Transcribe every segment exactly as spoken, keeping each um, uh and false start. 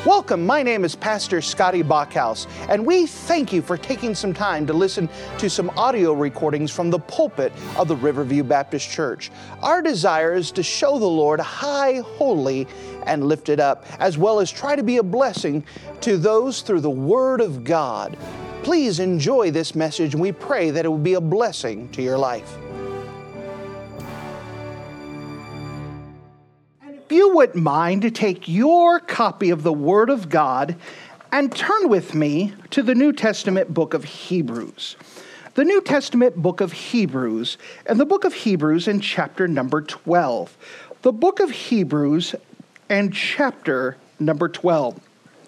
Welcome, my name is Pastor Scotty Bachhaus, and we thank you for taking some time to listen to some audio recordings from the pulpit of the Riverview Baptist Church. Our desire is to show the Lord high, holy, and lifted up, as well as try to be a blessing to those through the Word of God. Please enjoy this message, and we pray that it will be a blessing to your life. If you wouldn't mind to take your copy of the Word of God and turn with me to the New Testament book of Hebrews. The New Testament book of Hebrews, and the book of Hebrews in chapter number twelve. The book of Hebrews and chapter number twelve.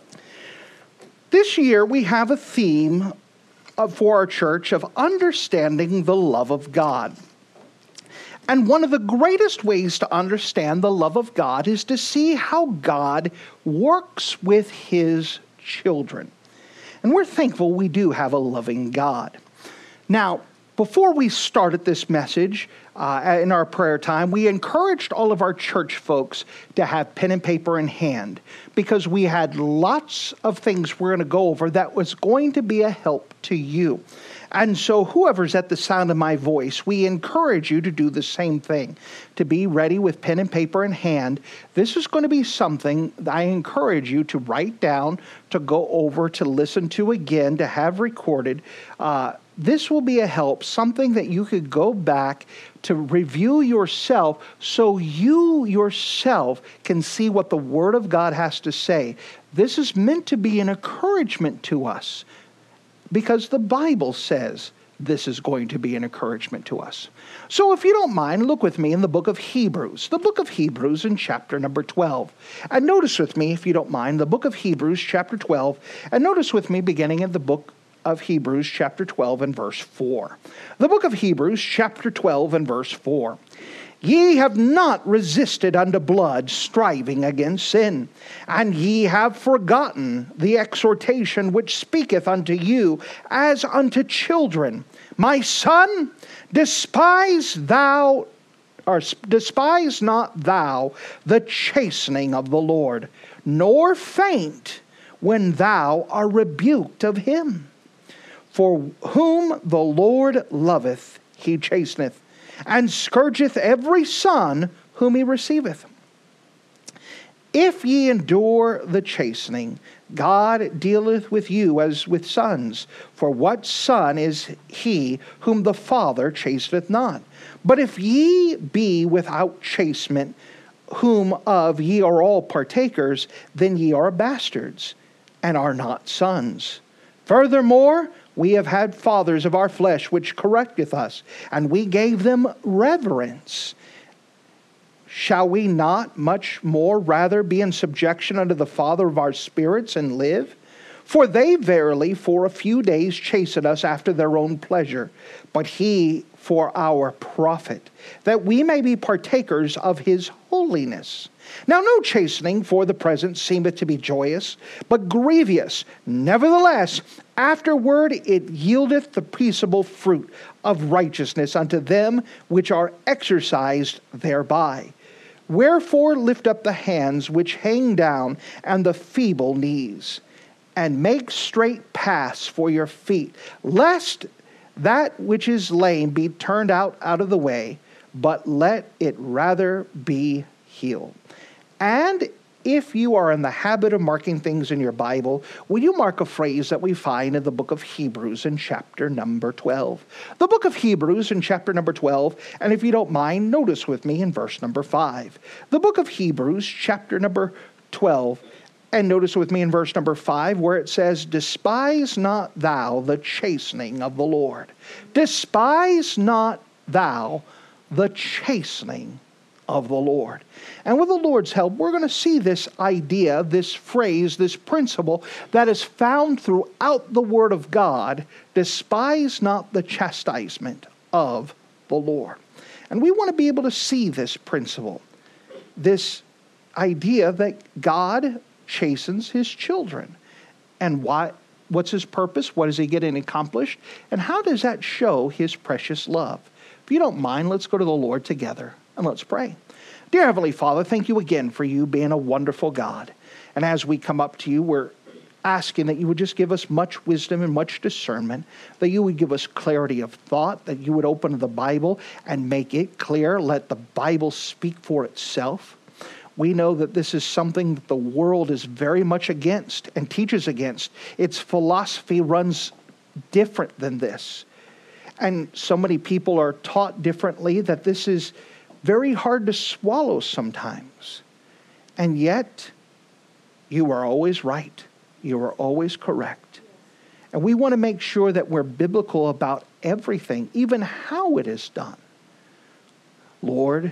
This year we have a theme for our church of understanding the love of God. And one of the greatest ways to understand the love of God is to see how God works with His children. And we're thankful we do have a loving God. Now, before we started this message uh, in our prayer time, we encouraged all of our church folks to have pen and paper in hand because we had lots of things we're going to go over that was going to be a help to you. And so whoever's at the sound of my voice, we encourage you to do the same thing, to be ready with pen and paper in hand. This is going to be something that I encourage you to write down, to go over, to listen to again, to have recorded. Uh, this will be a help, something that you could go back to review yourself so you yourself can see what the Word of God has to say. This is meant to be an encouragement to us, because the Bible says this is going to be an encouragement to us. So if you don't mind, look with me in the book of Hebrews. The book of Hebrews in chapter number twelve. And notice with me, if you don't mind, the book of Hebrews chapter twelve. And notice with me beginning in the book of Hebrews chapter twelve and verse four. The book of Hebrews chapter twelve and verse four. Ye have not resisted unto blood, striving against sin. And ye have forgotten the exhortation which speaketh unto you as unto children. My son, despise thou, or despise not thou the chastening of the Lord, nor faint when thou art rebuked of him. For whom the Lord loveth, he chasteneth, and scourgeth every son whom he receiveth. If ye endure the chastening, God dealeth with you as with sons. For what son is he whom the Father chasteneth not? But if ye be without chastisement, whom of ye are all partakers, then ye are bastards, and are not sons. Furthermore, we have had fathers of our flesh which correcteth us, and we gave them reverence. Shall we not much more rather be in subjection unto the Father of our spirits and live? For they verily for a few days chasten us after their own pleasure, but he for our profit, that we may be partakers of his holiness. Now no chastening for the present seemeth to be joyous, but grievous. Nevertheless, afterward it yieldeth the peaceable fruit of righteousness unto them which are exercised thereby. Wherefore lift up the hands which hang down, and the feeble knees, and make straight paths for your feet, lest that which is lame be turned out out of the way, but let it rather be healed. And if you are in the habit of marking things in your Bible, will you mark a phrase that we find in the book of Hebrews in chapter number twelve? The book of Hebrews in chapter number twelve, and if you don't mind, notice with me in verse number five. The book of Hebrews chapter number twelve, and notice with me in verse number five where it says, Despise not thou the chastening of the Lord. Despise not thou the chastening of the Lord. And with the Lord's help, we're going to see this idea, this phrase, this principle that is found throughout the Word of God. Despise not the chastisement of the Lord. And we want to be able to see this principle, this idea that God chastens his children. And why? What's his purpose? What is he getting accomplished? And how does that show his precious love? If you don't mind, let's go to the Lord together and let's pray. Dear Heavenly Father, thank you again for you being a wonderful God. And as we come up to you, we're asking that you would just give us much wisdom and much discernment, that you would give us clarity of thought, that you would open the Bible and make it clear. Let the Bible speak for itself. We know that this is something that the world is very much against and teaches against. Its philosophy runs different than this. And so many people are taught differently that this is very hard to swallow sometimes. And yet, you are always right. You are always correct. And we want to make sure that we're biblical about everything, even how it is done. Lord,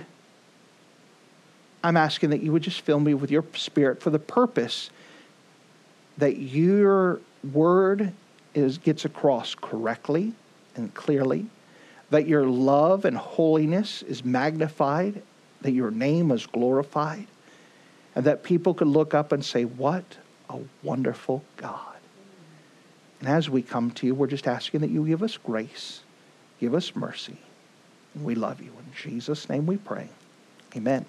I'm asking that you would just fill me with your Spirit for the purpose that your word is gets across correctly and clearly, that your love and holiness is magnified, that your name is glorified, and that people could look up and say, what a wonderful God. And as we come to you, we're just asking that you give us grace, give us mercy, and we love you. In Jesus' name we pray. Amen.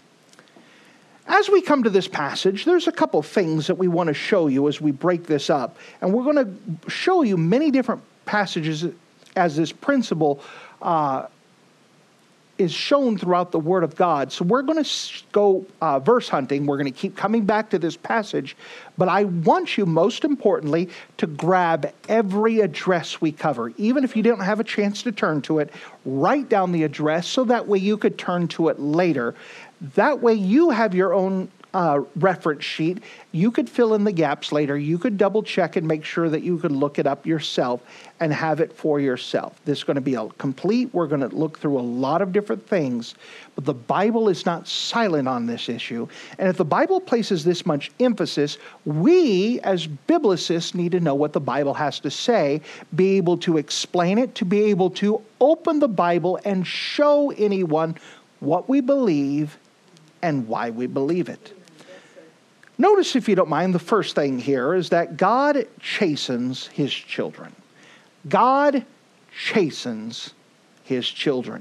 As we come to this passage, there's a couple things that we want to show you as we break this up. And we're going to show you many different passages as this principle uh, is shown throughout the Word of God. So we're going to go uh, verse hunting. We're going to keep coming back to this passage. But I want you, most importantly, to grab every address we cover. Even if you don't have a chance to turn to it, write down the address so that way you could turn to it later. That way you have your own uh, reference sheet. You could fill in the gaps later. You could double check and make sure that you could look it up yourself and have it for yourself. This is going to be a complete. We're going to look through a lot of different things, but the Bible is not silent on this issue. And if the Bible places this much emphasis, we as biblicists need to know what the Bible has to say, be able to explain it, to be able to open the Bible and show anyone what we believe and why we believe it. Notice, if you don't mind, the first thing here is that God chastens his children. God chastens his children.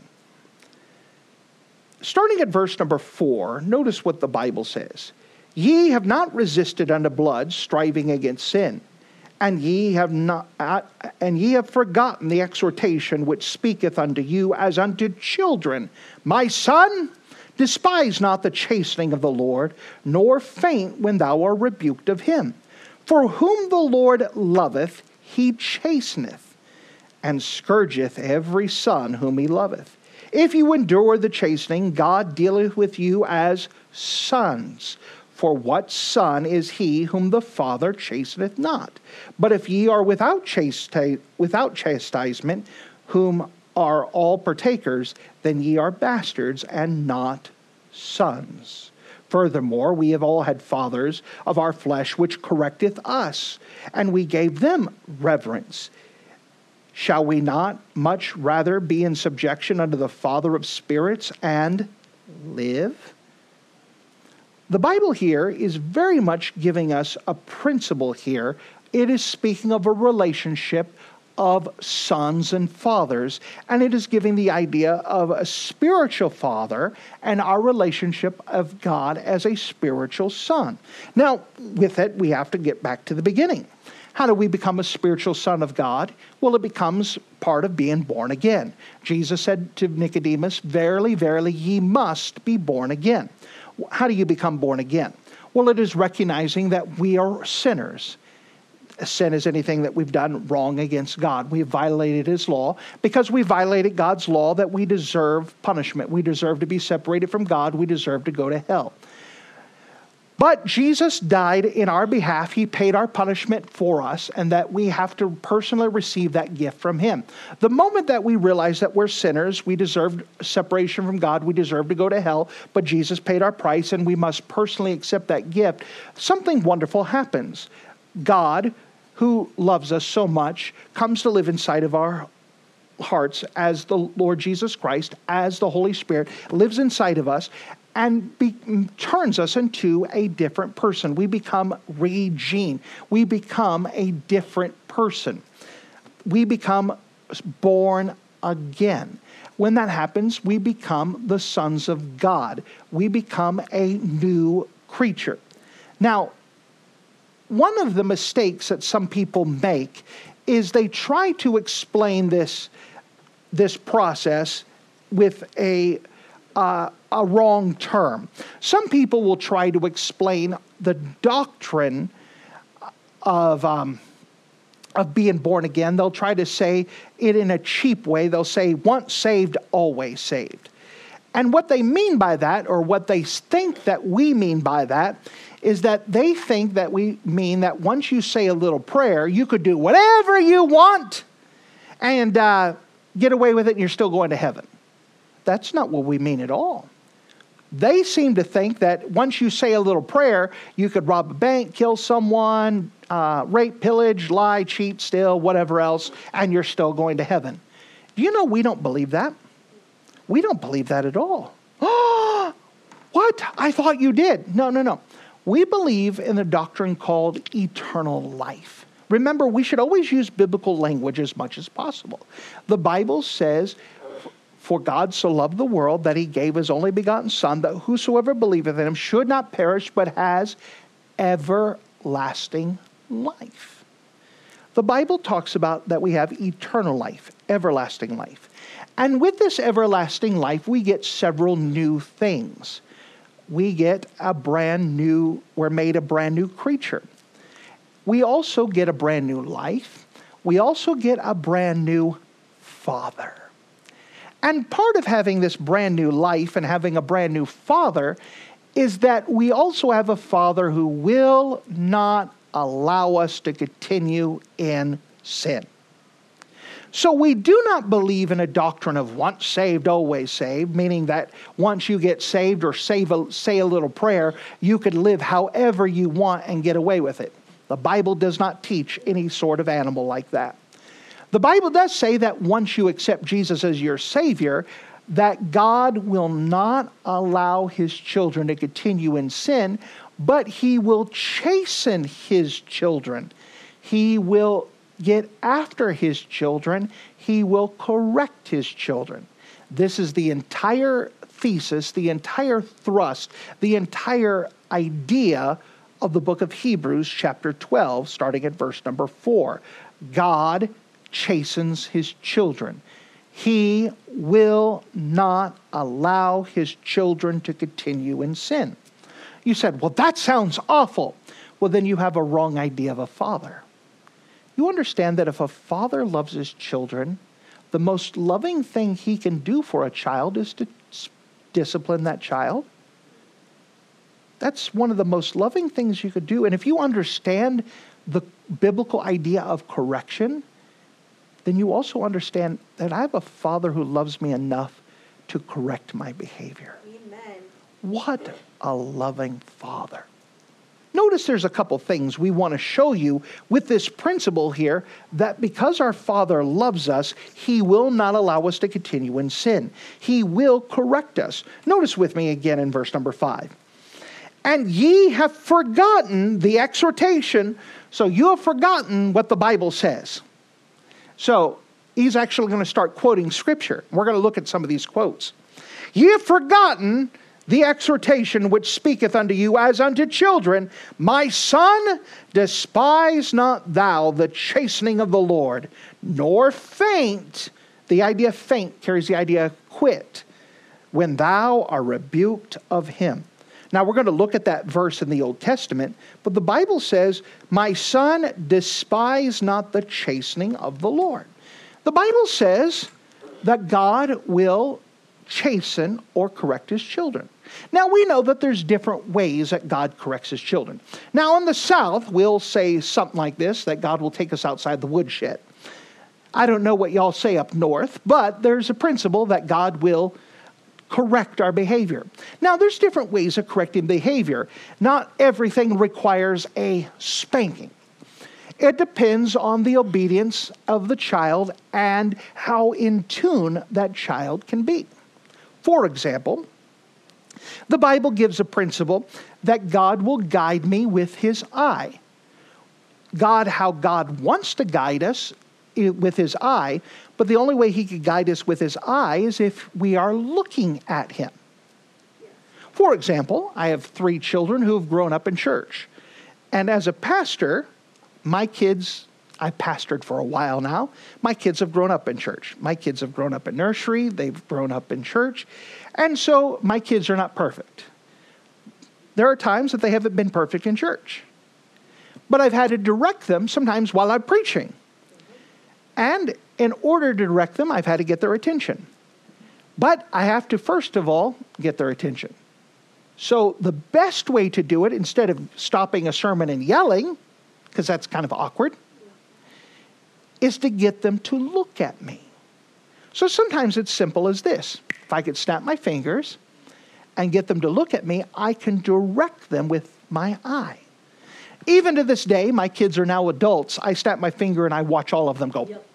Starting at verse number four, notice what the Bible says. Ye have not resisted unto blood, striving against sin, and ye have not, uh, and ye have forgotten the exhortation which speaketh unto you as unto children. My son, despise not the chastening of the Lord, nor faint when thou art rebuked of him. For whom the Lord loveth, he chasteneth, and scourgeth every son whom he loveth. If you endure the chastening, God dealeth with you as sons. For what son is he whom the Father chasteneth not? But if ye are without chasti- without chastisement, whom are all partakers, then ye are bastards and not sons. Furthermore, we have all had fathers of our flesh which correcteth us, and we gave them reverence. Shall we not much rather be in subjection unto the Father of spirits and live? The Bible here is very much giving us a principle here. It is speaking of a relationship of sons and fathers, and it is giving the idea of a spiritual father and our relationship of God as a spiritual son. Now, with it, we have to get back to the beginning. How do we become a spiritual son of God? Well, it becomes part of being born again. Jesus said to Nicodemus, verily, verily, ye must be born again. How do you become born again? Well, it is recognizing that we are sinners. Sin is anything that we've done wrong against God. We have violated his law. Because we violated God's law, that we deserve punishment. We deserve to be separated from God. We deserve to go to hell. But Jesus died in our behalf. He paid our punishment for us, and that we have to personally receive that gift from him. The moment that we realize that we're sinners, we deserve separation from God, we deserve to go to hell, but Jesus paid our price, and we must personally accept that gift, something wonderful happens. God, who loves us so much, comes to live inside of our hearts as the Lord Jesus Christ, as the Holy Spirit, lives inside of us, and be, turns us into a different person. We become regene. We become a different person. We become born again. When that happens, we become the sons of God. We become a new creature. Now, one of the mistakes that some people make is they try to explain this, this process with a, uh, a wrong term. Some people will try to explain the doctrine of, um, of being born again. They'll try to say it in a cheap way. They'll say, once saved, always saved. And what they mean by that, or what they think that we mean by that, is that they think that we mean that once you say a little prayer, you could do whatever you want and uh, get away with it and you're still going to heaven. That's not what we mean at all. They seem to think that once you say a little prayer, you could rob a bank, kill someone, uh, rape, pillage, lie, cheat, steal, whatever else, and you're still going to heaven. Do you know we don't believe that? We don't believe that at all. Oh, what? I thought you did. No, no, no. We believe in a doctrine called eternal life. Remember, we should always use biblical language as much as possible. The Bible says, for God so loved the world that he gave his only begotten Son, that whosoever believeth in him should not perish, but has everlasting life. The Bible talks about that we have eternal life, everlasting life. And with this everlasting life, we get several new things. We get a brand new, we're made a brand new creature. We also get a brand new life. We also get a brand new father. And part of having this brand new life and having a brand new father is that we also have a father who will not allow us to continue in sin. So we do not believe in a doctrine of once saved, always saved, meaning that once you get saved or save a, say a little prayer, you could live however you want and get away with it. The Bible does not teach any sort of animal like that. The Bible does say that once you accept Jesus as your Savior, that God will not allow his children to continue in sin, but he will chasten his children. He will get after his children. He will correct his children. This is the entire thesis, the entire thrust, the entire idea of the book of Hebrews chapter twelve, starting at verse number four. God chastens his children. He will not allow his children to continue in sin. You said, well, that sounds awful. Well, then you have a wrong idea of a father. You understand that if a father loves his children, the most loving thing he can do for a child is to discipline that child. That's one of the most loving things you could do. And if you understand the biblical idea of correction, then you also understand that I have a father who loves me enough to correct my behavior. Amen. What a loving father. Notice there's a couple things we want to show you with this principle here, that because our Father loves us, he will not allow us to continue in sin. He will correct us. Notice with me again in verse number five. And ye have forgotten the exhortation. So you have forgotten what the Bible says. So he's actually going to start quoting scripture. We're going to look at some of these quotes. Ye have forgotten the exhortation which speaketh unto you as unto children. My son, despise not thou the chastening of the Lord, nor faint. The idea of faint carries the idea of quit. When thou art rebuked of him. Now we're going to look at that verse in the Old Testament, but the Bible says, my son, despise not the chastening of the Lord. The Bible says that God will chasten or correct his children. Now we know that there's different ways that God corrects his children. Now in the South, we'll say something like this, that God will take us outside the woodshed. I don't know what y'all say up north, but there's a principle that God will correct our behavior. Now there's different ways of correcting behavior. Not everything requires a spanking. It depends on the obedience of the child and how in tune that child can be. For example, the Bible gives a principle that God will guide me with his eye. God, how God wants to guide us with his eye, but the only way he could guide us with his eye is if we are looking at him. For example, I have three children who have grown up in church. And as a pastor, my kids, I've pastored for a while now. My kids have grown up in church. My kids have grown up in nursery. They've grown up in church. And so my kids are not perfect. There are times that they haven't been perfect in church. But I've had to direct them sometimes while I'm preaching. And in order to direct them, I've had to get their attention. But I have to, first of all, get their attention. So the best way to do it, instead of stopping a sermon and yelling, because that's kind of awkward, is to get them to look at me. So sometimes it's simple as this. If I could snap my fingers and get them to look at me, I can direct them with my eye. Even to this day, my kids are now adults. I snap my finger and I watch all of them go. Yep.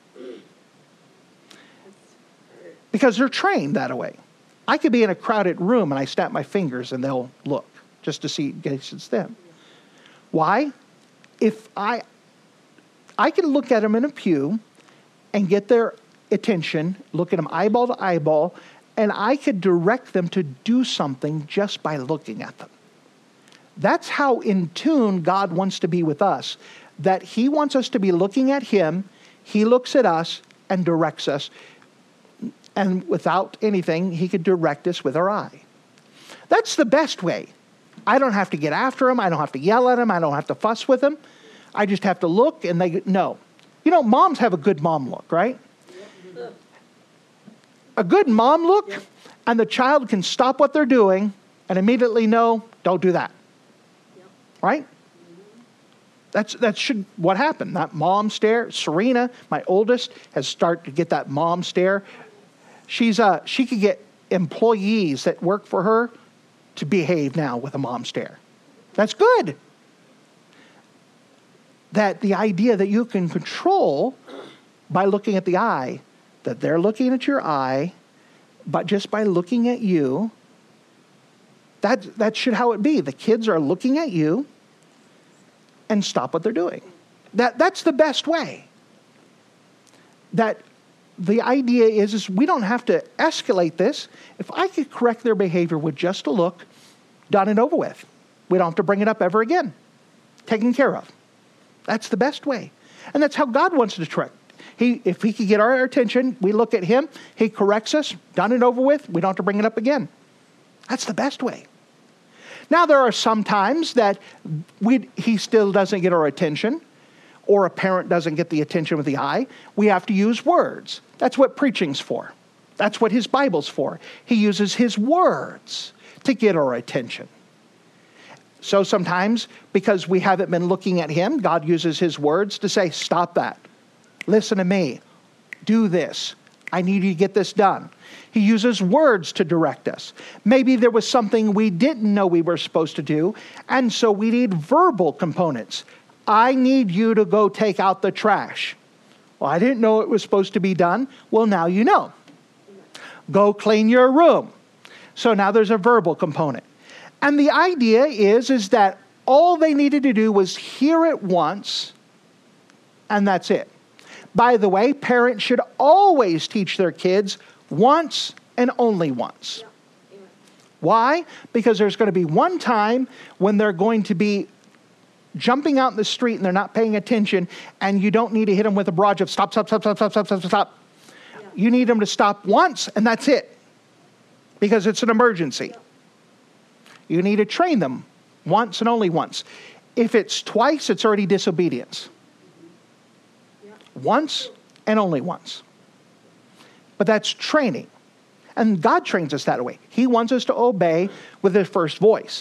Because they're trained that way. I could be in a crowded room and I snap my fingers and they'll look just to see in case it's them. Why? If I, I can look at them in a pew and get their attention, look at them eyeball to eyeball, and I could direct them to do something just by looking at them. That's how in tune God wants to be with us. That He wants us to be looking at Him, He looks at us and directs us. And without anything, He could direct us with our eye. That's the best way. I don't have to get after Him. I don't have to yell at Him. I don't have to fuss with Him. I just have to look and they know. You know, moms have a good mom look, right? Yep. A good mom look, yep. And the child can stop what they're doing and immediately know, don't do that. Yep. Right? Mm-hmm. That's that should what happened. That mom stare. Serena, my oldest, has started to get that mom stare. She's uh she could get employees that work for her to behave now with a mom stare. That's good. That the idea that you can control by looking at the eye, that they're looking at your eye, but just by looking at you, that that should how it be. The kids are looking at you and stop what they're doing. That that's the best way. That the idea is, is we don't have to escalate this. If I could correct their behavior with just a look, done and over with. We don't have to bring it up ever again. Taken care of. That's the best way. And that's how God wants to correct. He, if He could get our attention, we look at Him, He corrects us, done and over with, we don't have to bring it up again. That's the best way. Now there are some times that we, He still doesn't get our attention, or a parent doesn't get the attention with the eye. We have to use words. That's what preaching's for. That's what His Bible's for. He uses His words to get our attention. So sometimes, because we haven't been looking at Him, God uses His words to say, stop that. Listen to me. Do this. I need you to get this done. He uses words to direct us. Maybe there was something we didn't know we were supposed to do, and so we need verbal components. I need you to go take out the trash. Well, I didn't know it was supposed to be done. Well, now you know. Go clean your room. So now there's a verbal component. And the idea is, is that all they needed to do was hear it once, and that's it. By the way, parents should always teach their kids once and only once. Yeah. Why? Because there's going to be one time when they're going to be jumping out in the street and they're not paying attention, and you don't need to hit them with a barrage of stop, stop, stop, stop, stop, stop, stop, stop. Yeah. You need them to stop once, and that's it. Because it's an emergency. Yeah. You need to train them once and only once. If it's twice, it's already disobedience. Yeah. Once and only once. But that's training. And God trains us that way. He wants us to obey with His first voice.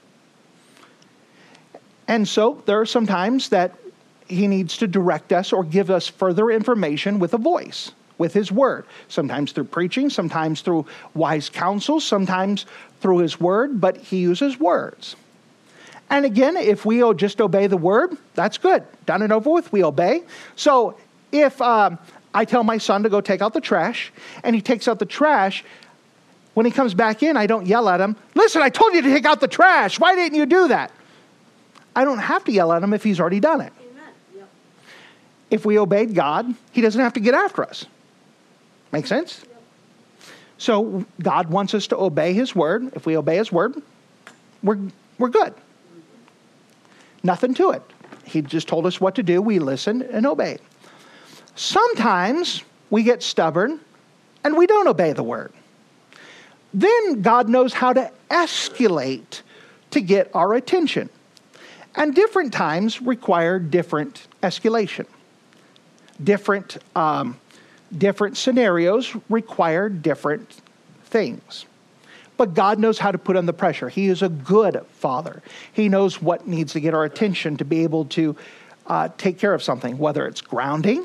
Yeah. And so there are some times that He needs to direct us or give us further information with a voice, with His word. Sometimes through preaching, sometimes through wise counsel, sometimes through His word, but He uses words. And again, if we just obey the word, that's good. Done and over with, we obey. So if um, I tell my son to go take out the trash, and he takes out the trash, when he comes back in, I don't yell at him, listen, I told you to take out the trash. Why didn't you do that? I don't have to yell at him if he's already done it. Amen. Yep. If we obeyed God, He doesn't have to get after us. Make sense? Yep. So God wants us to obey His word. If we obey His word, we're we're good. Nothing to it. He just told us what to do. We listen and obey. Sometimes we get stubborn and we don't obey the word. Then God knows how to escalate to get our attention. And different times require different escalation. Different, um, different scenarios require different things. But God knows how to put on the pressure. He is a good father. He knows what needs to get our attention to be able to uh, take care of something, whether it's grounding.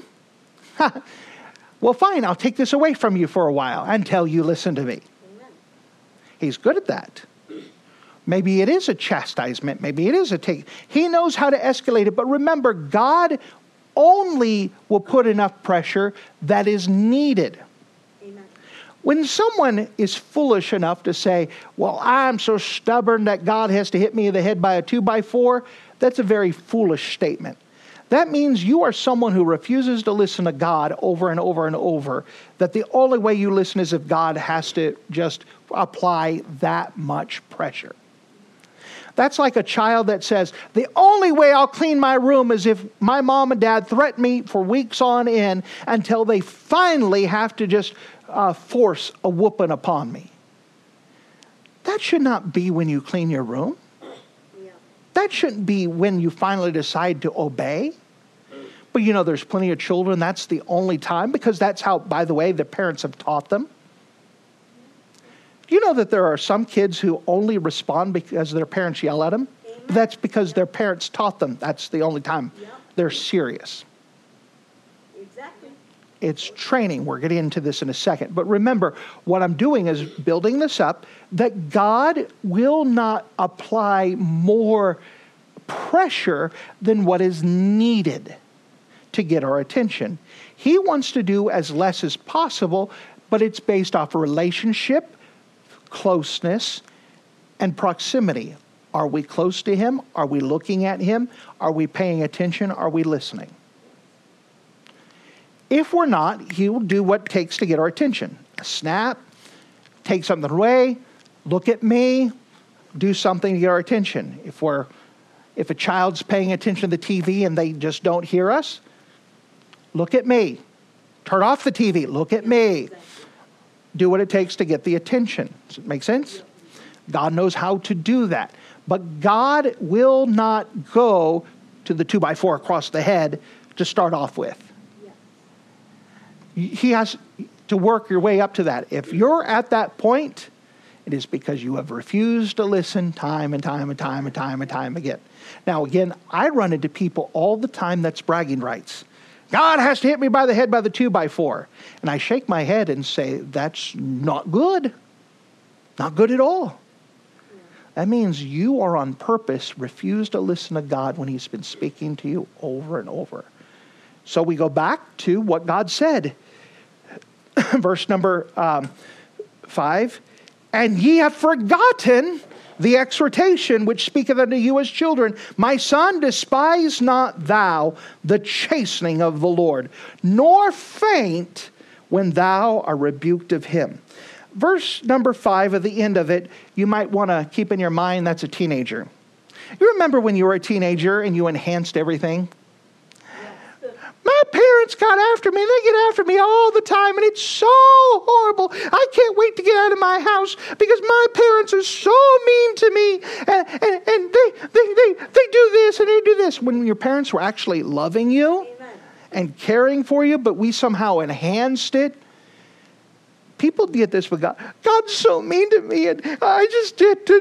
Well, fine, I'll take this away from you for a while until you listen to me. Amen. He's good at that. Maybe it is a chastisement. Maybe it is a take. He knows how to escalate it. But remember, God only will put enough pressure that is needed. Amen. When someone is foolish enough to say, well, I'm so stubborn that God has to hit me in the head by a two by four, that's a very foolish statement. That means you are someone who refuses to listen to God over and over and over, that the only way you listen is if God has to just apply that much pressure. That's like a child that says, the only way I'll clean my room is if my mom and dad threaten me for weeks on end until they finally have to just uh, force a whooping upon me. That should not be when you clean your room. Yeah. That shouldn't be when you finally decide to obey. But you know, there's plenty of children, that's the only time, because that's how, by the way, the parents have taught them. Do you know that there are some kids who only respond because their parents yell at them? Amen. That's because their parents taught them. That's the only time yep. they're serious. Exactly. It's training. We're getting into this in a second. But remember, what I'm doing is building this up, that God will not apply more pressure than what is needed to get our attention. He wants to do as less as possible, but it's based off a relationship, closeness, and proximity. Are we close to him? Are we looking at him? Are we paying attention? Are we listening? If we're not, he will do what it takes to get our attention. A snap, take something away, look at me, do something to get our attention. If we're, if a child's paying attention to the T V and they just don't hear us, look at me. Turn off the T V, look at me. Do what it takes to get the attention. Does it make sense? God knows how to do that. But God will not go to the two by four across the head to start off with. He has to work your way up to that. If you're at that point, it is because you have refused to listen time and time and time and time and time again. Now, again, I run into people all the time that's bragging rights. God has to hit me by the head by the two by four. And I shake my head and say, that's not good. Not good at all. Yeah. That means you are on purpose, refuse to listen to God when he's been speaking to you over and over. So we go back to what God said. Verse number um, five. And ye have forgotten the exhortation which speaketh unto you as children. My son, despise not thou the chastening of the Lord, nor faint when thou art rebuked of him. Verse number five at the end of it, you might want to keep in your mind that's a teenager. You remember when you were a teenager and you enhanced everything? My parents got after me. They get after me all the time, and it's so horrible. I can't wait to get out of my house because my parents are so mean to me, and, and, and they, they, they, they do this and they do this. When your parents were actually loving you Amen. And caring for you, but we somehow enhanced it. People get this with God. God's so mean to me, and I just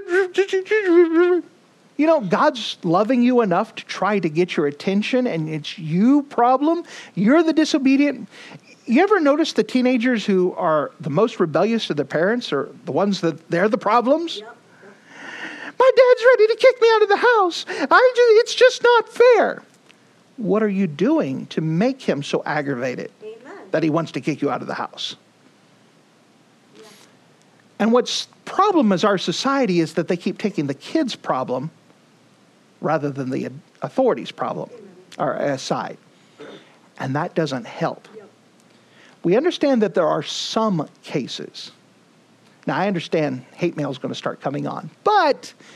did. You know, God's loving you enough to try to get your attention, and it's you problem. You're the disobedient. You ever notice the teenagers who are the most rebellious to their parents are the ones that they're the problems? Yep. My dad's ready to kick me out of the house. I just, it's just not fair. What are you doing to make him so aggravated Amen. That he wants to kick you out of the house? Yeah. And what's problem is our society is that they keep taking the kids' problem rather than the authorities' problem or aside. And that doesn't help. Yep. We understand that there are some cases. Now, I understand hate mail is going to start coming on. But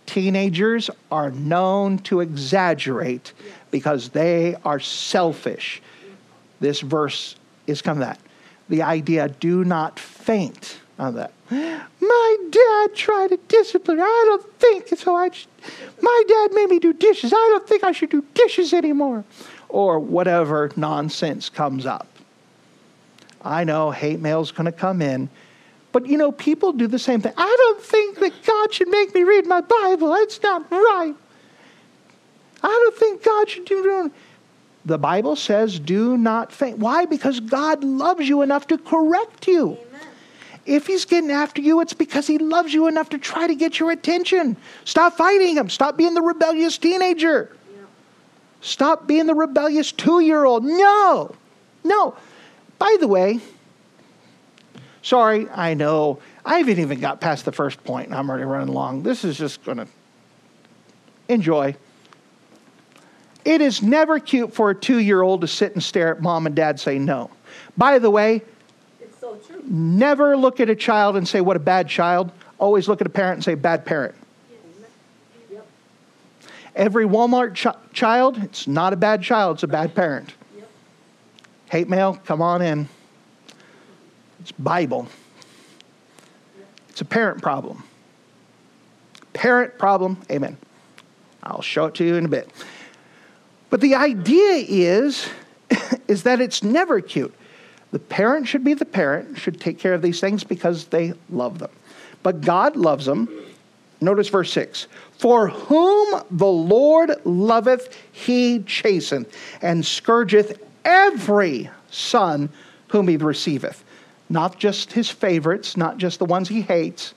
Teenagers are known to exaggerate because they are selfish. This verse is coming to that. The idea, do not faint on that. My dad tried to discipline. I don't think so. I just, my dad made me do dishes. I don't think I should do dishes anymore. Or whatever nonsense comes up. I know hate mail's going to come in. But, you know, people do the same thing. I don't think that God should make me read my Bible. It's not right. I don't think God should do it. The Bible says do not faint. Why? Because God loves you enough to correct you. Amen. If he's getting after you, it's because he loves you enough to try to get your attention. Stop fighting him. Stop being the rebellious teenager. Yeah. Stop being the rebellious two-year-old. No. No. By the way, sorry, I know. I haven't even got past the first point, and I'm already running long. This is just going to enjoy. It is never cute for a two-year-old to sit and stare at mom and dad say no. By the way, it's so true. Never look at a child and say, what a bad child. Always look at a parent and say, bad parent. Yes. Yep. Every Walmart ch- child, it's not a bad child, it's a bad parent. Yep. Hate mail, come on in. It's Bible. It's a parent problem. Parent problem, amen. I'll show it to you in a bit. But the idea is, is that it's never cute. The parent should be the parent, should take care of these things because they love them. But God loves them. Notice verse six. For whom the Lord loveth, he chasteneth, and scourgeth every son whom he receiveth. Not just his favorites, not just the ones he hates.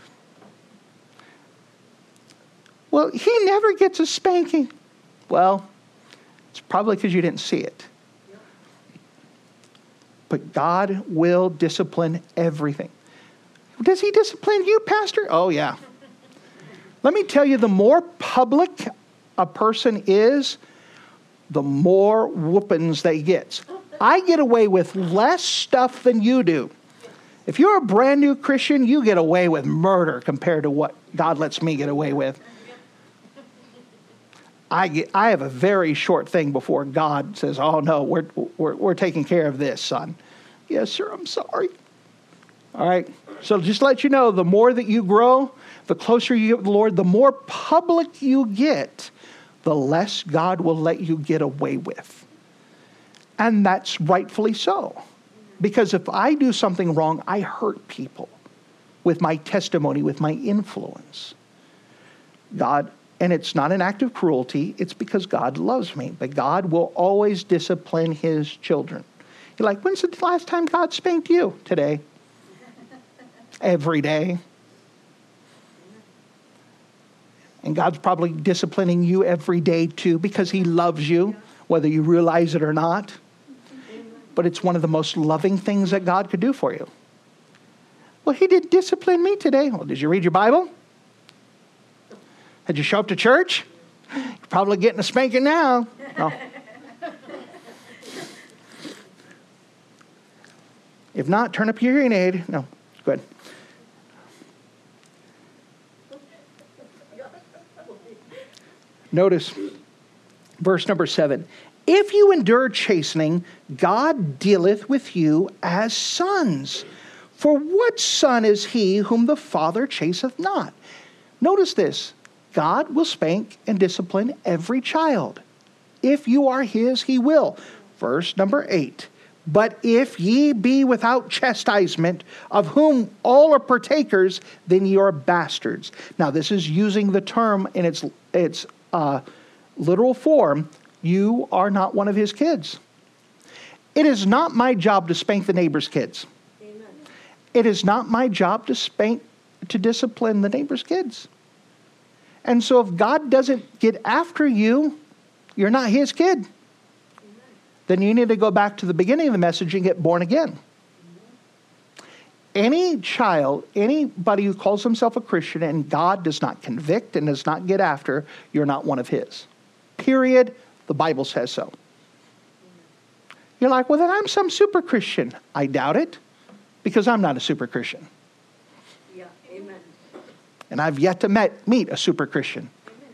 Well, he never gets a spanking. Well, it's probably because you didn't see it. But God will discipline everything. Does he discipline you, Pastor? Oh, yeah. Let me tell you, the more public a person is, the more whoopings they get. I get away with less stuff than you do. If you're a brand new Christian, you get away with murder compared to what God lets me get away with. I get, I have a very short thing before God says, oh, no, we're, we're, we're taking care of this, son. Yes, sir, I'm sorry. All right. So just to let you know, the more that you grow, the closer you get with the Lord, the more public you get, the less God will let you get away with. And that's rightfully so. Because if I do something wrong, I hurt people with my testimony, with my influence. God, and it's not an act of cruelty, it's because God loves me. But God will always discipline his children. You're like, when's the last time God spanked you? Today. Every day. And God's probably disciplining you every day too because he loves you, whether you realize it or not. But it's one of the most loving things that God could do for you. Well, he did discipline me today. Well, did you read your Bible? Did you show up to church? You're probably getting a spanking now. No. If not, turn up your hearing aid. No, good. Notice verse number seven. If you endure chastening, God dealeth with you as sons. For what son is he whom the Father chaseth not? Notice this. God will spank and discipline every child. If you are his, he will. Verse number eight. But if ye be without chastisement, of whom all are partakers, then ye are bastards. Now, this is using the term in its, its uh, literal form. You are not one of his kids. It is not my job to spank the neighbor's kids. Amen. It is not my job to spank, to discipline the neighbor's kids. And so if God doesn't get after you, you're not his kid. Amen. Then you need to go back to the beginning of the message and get born again. Amen. Any child, anybody who calls himself a Christian and God does not convict and does not get after, you're not one of his. Period. The Bible says so. You're like, well, then I'm some super Christian. I doubt it, because I'm not a super Christian. Yeah, amen. And I've yet to met, meet a super Christian.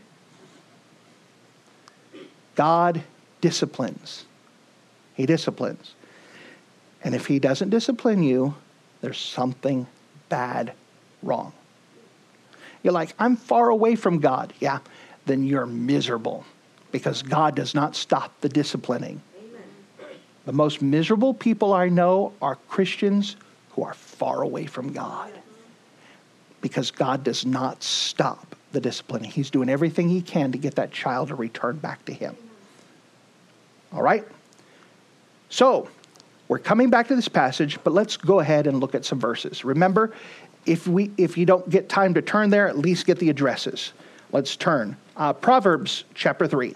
God disciplines. He disciplines. And if he doesn't discipline you, there's something bad wrong. You're like, I'm far away from God. Yeah, then you're miserable because God does not stop the disciplining. Amen. The most miserable people I know are Christians who are far away from God because God does not stop the disciplining. He's doing everything he can to get that child to return back to him. All right? So, we're coming back to this passage, but let's go ahead and look at some verses. Remember, if we if you don't get time to turn there, at least get the addresses. Let's turn. Uh, Proverbs chapter three.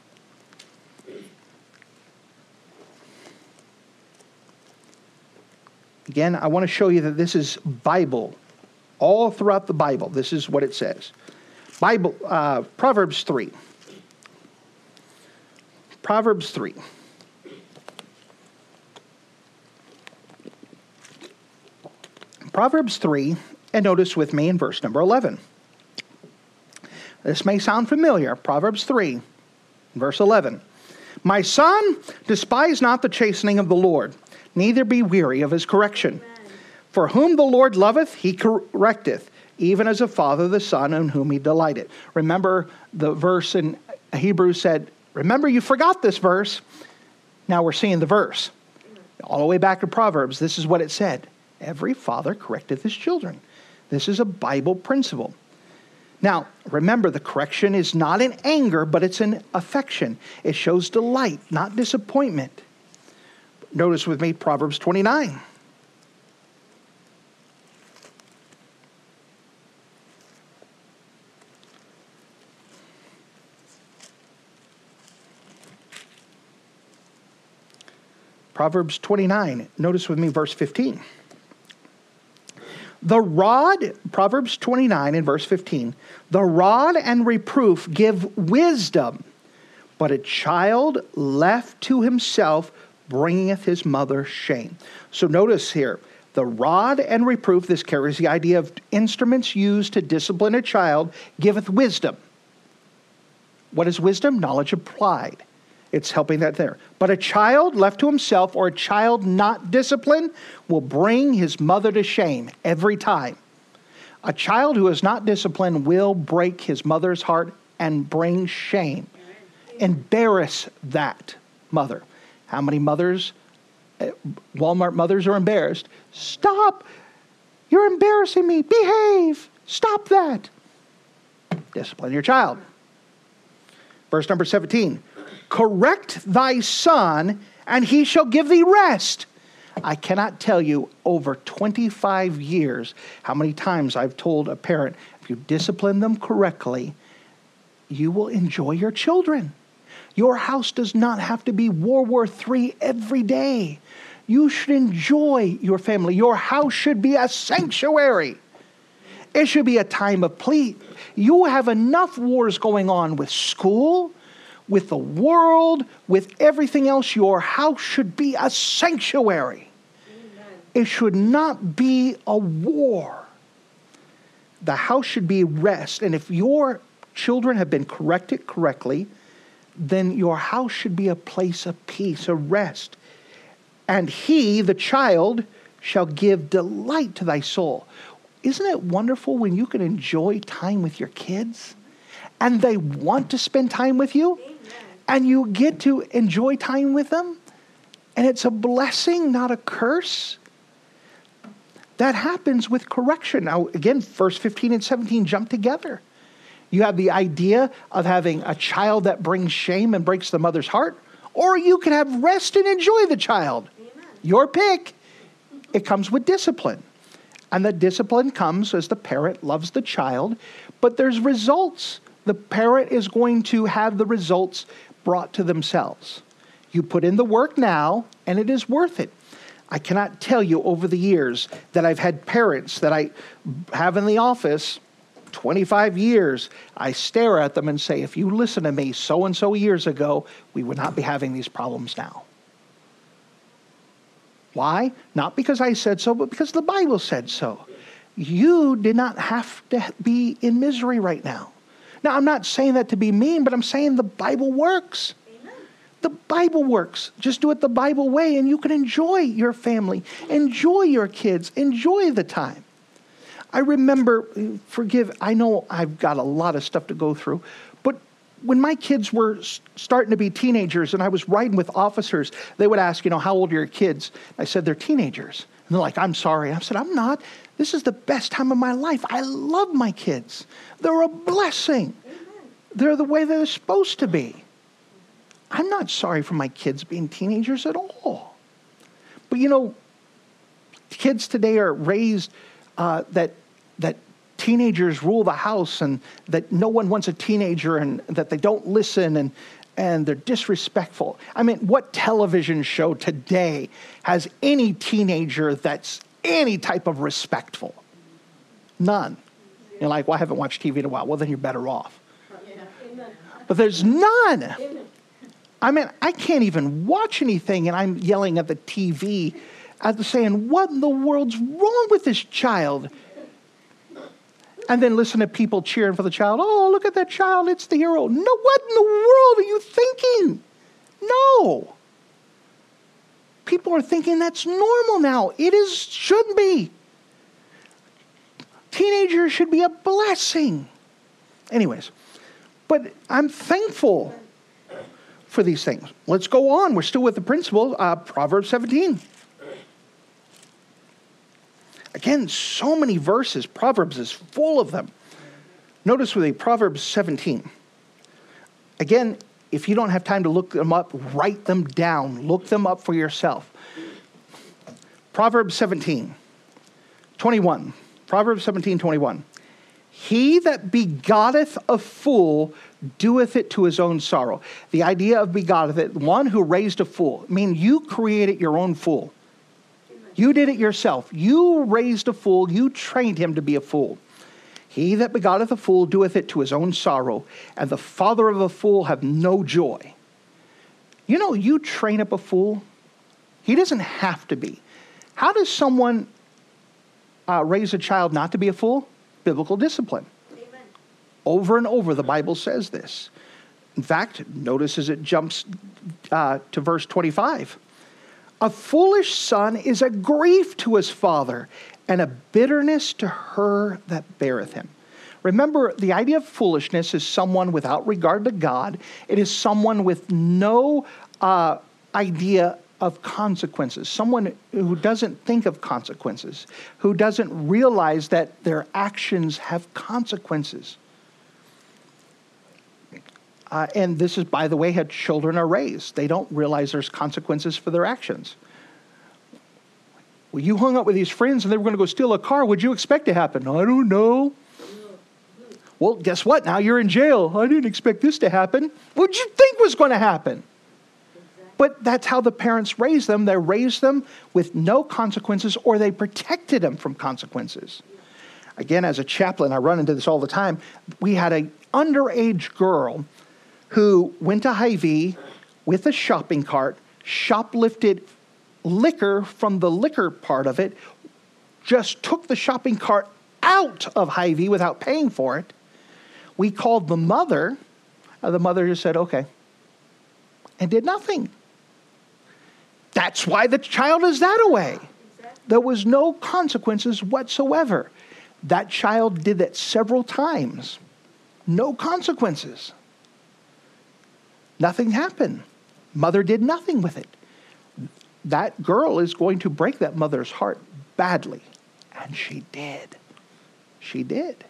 Again, I want to show you that this is Bible. All throughout the Bible, this is what it says. Bible, uh, Proverbs three. Proverbs three. Proverbs three, and notice with me in verse number eleven. This may sound familiar. Proverbs three, verse eleven. My son, despise not the chastening of the Lord, neither be weary of his correction. Amen. For whom the Lord loveth, he correcteth, even as a father the son in whom he delighteth. Remember the verse in Hebrews said, remember you forgot this verse. Now we're seeing the verse. All the way back to Proverbs, this is what it said. Every father correcteth his children. This is a Bible principle. Now, remember, the correction is not in anger, but it's in affection. It shows delight, not disappointment. Notice with me Proverbs twenty-nine. Proverbs twenty-nine. Notice with me verse fifteen. The rod, Proverbs twenty-nine and verse fifteen, the rod and reproof give wisdom, but a child left to himself bringeth his mother shame. So notice here, the rod and reproof, this carries the idea of instruments used to discipline a child, giveth wisdom. What is wisdom? Knowledge applied. It's helping that there. But a child left to himself or a child not disciplined will bring his mother to shame every time. A child who is not disciplined will break his mother's heart and bring shame. Embarrass that mother. How many mothers, Walmart mothers are embarrassed? Stop! You're embarrassing me. Behave. Stop that. Discipline your child. Verse number seventeen. Correct thy son, and he shall give thee rest. I cannot tell you over twenty-five years how many times I've told a parent, if you discipline them correctly, you will enjoy your children. Your house does not have to be World War Three every day. You should enjoy your family. Your house should be a sanctuary. It should be a time of plea. You have enough wars going on with school, with the world, with everything else. Your house should be a sanctuary. Amen. It should not be a war. The house should be rest. And if your children have been corrected correctly, then your house should be a place of peace, a rest. And he, the child, shall give delight to thy soul. Isn't it wonderful when you can enjoy time with your kids and they want to spend time with you? Amen. And you get to enjoy time with them? And it's a blessing, not a curse. That happens with correction. Now, again, verse fifteen and seventeen jump together. You have the idea of having a child that brings shame and breaks the mother's heart, or you can have rest and enjoy the child. Amen. Your pick. It comes with discipline. And the discipline comes as the parent loves the child, but there's results. The parent is going to have the results brought to themselves. You put in the work now, and it is worth it. I cannot tell you over the years that I've had parents that I have in the office, twenty-five years, I stare at them and say, if you listen to me so-and-so years ago, we would not be having these problems now. Why? Not because I said so, but because the Bible said so. you did not have to be in misery right now. Now, I'm not saying that to be mean, but I'm saying the Bible works. Amen. The Bible works. Just do it the Bible way, and you can enjoy your family, enjoy your kids, enjoy the time. I remember, forgive, I know I've got a lot of stuff to go through, but when my kids were starting to be teenagers and I was riding with officers, they would ask, you know, how old are your kids? I said, they're teenagers. And they're like, I'm sorry. I said, I'm not. This is the best time of my life. I love my kids. They're a blessing. Amen. They're the way they're supposed to be. I'm not sorry for my kids being teenagers at all. But you know, kids today are raised uh, that that teenagers rule the house, and that no one wants a teenager, and that they don't listen, and and they're disrespectful. I mean, what television show today has any teenager that's any type of respectful? None. You're like, well, I haven't watched T V in a while. Well, then you're better off. But there's none. I mean, I can't even watch anything, and I'm yelling at the T V, at the saying, what in the world's wrong with this child? And then listen to people cheering for the child. Oh, look at that child. It's the hero. No, what in the world are you thinking? No. People are thinking that's normal now. It is, shouldn't be. Teenagers should be a blessing. Anyways, but I'm thankful for these things. Let's go on. We're still with the principle. Uh, Proverbs seventeen. Again, so many verses. Proverbs is full of them. Notice with me, Proverbs seventeen. Again, if you don't have time to look them up, write them down. Look them up for yourself. Proverbs seventeen, twenty-one. Proverbs seventeen, twenty-one. He that begotteth a fool doeth it to his own sorrow. The idea of begotteth it, one who raised a fool. I mean, you created your own fool. You did it yourself. You raised a fool. You trained him to be a fool. He that begotteth a fool doeth it to his own sorrow, and the father of a fool have no joy. You know, you train up a fool. He doesn't have to be. How does someone uh, raise a child not to be a fool? Biblical discipline. Amen. Over and over, the Bible says this. In fact, notice as it jumps uh, to verse twenty-five. A foolish son is a grief to his father, and a bitterness to her that beareth him. Remember, the idea of foolishness is someone without regard to God. It is someone with no uh, idea of consequences. Someone who doesn't think of consequences, who doesn't realize that their actions have consequences. Uh, and this is, by the way, how children are raised. They don't realize there's consequences for their actions. Well, you hung out with these friends and they were going to go steal a car. What'd you expect to happen? I don't know. Well, guess what? Now you're in jail. I didn't expect this to happen. What'd you think was going to happen? But that's how the parents raised them. They raised them with no consequences, or they protected them from consequences. Again, as a chaplain, I run into this all the time. We had an underage girl who went to Hy-Vee with a shopping cart, shoplifted liquor from the liquor part of it, just took the shopping cart out of Hy-Vee without paying for it. We called the mother. Uh, the mother just said, okay, and did nothing. That's why the child is that way. There was no consequences whatsoever. That child did that several times. No consequences. Nothing happened. Mother did nothing with it. That girl is going to break that mother's heart badly. And she did. She did.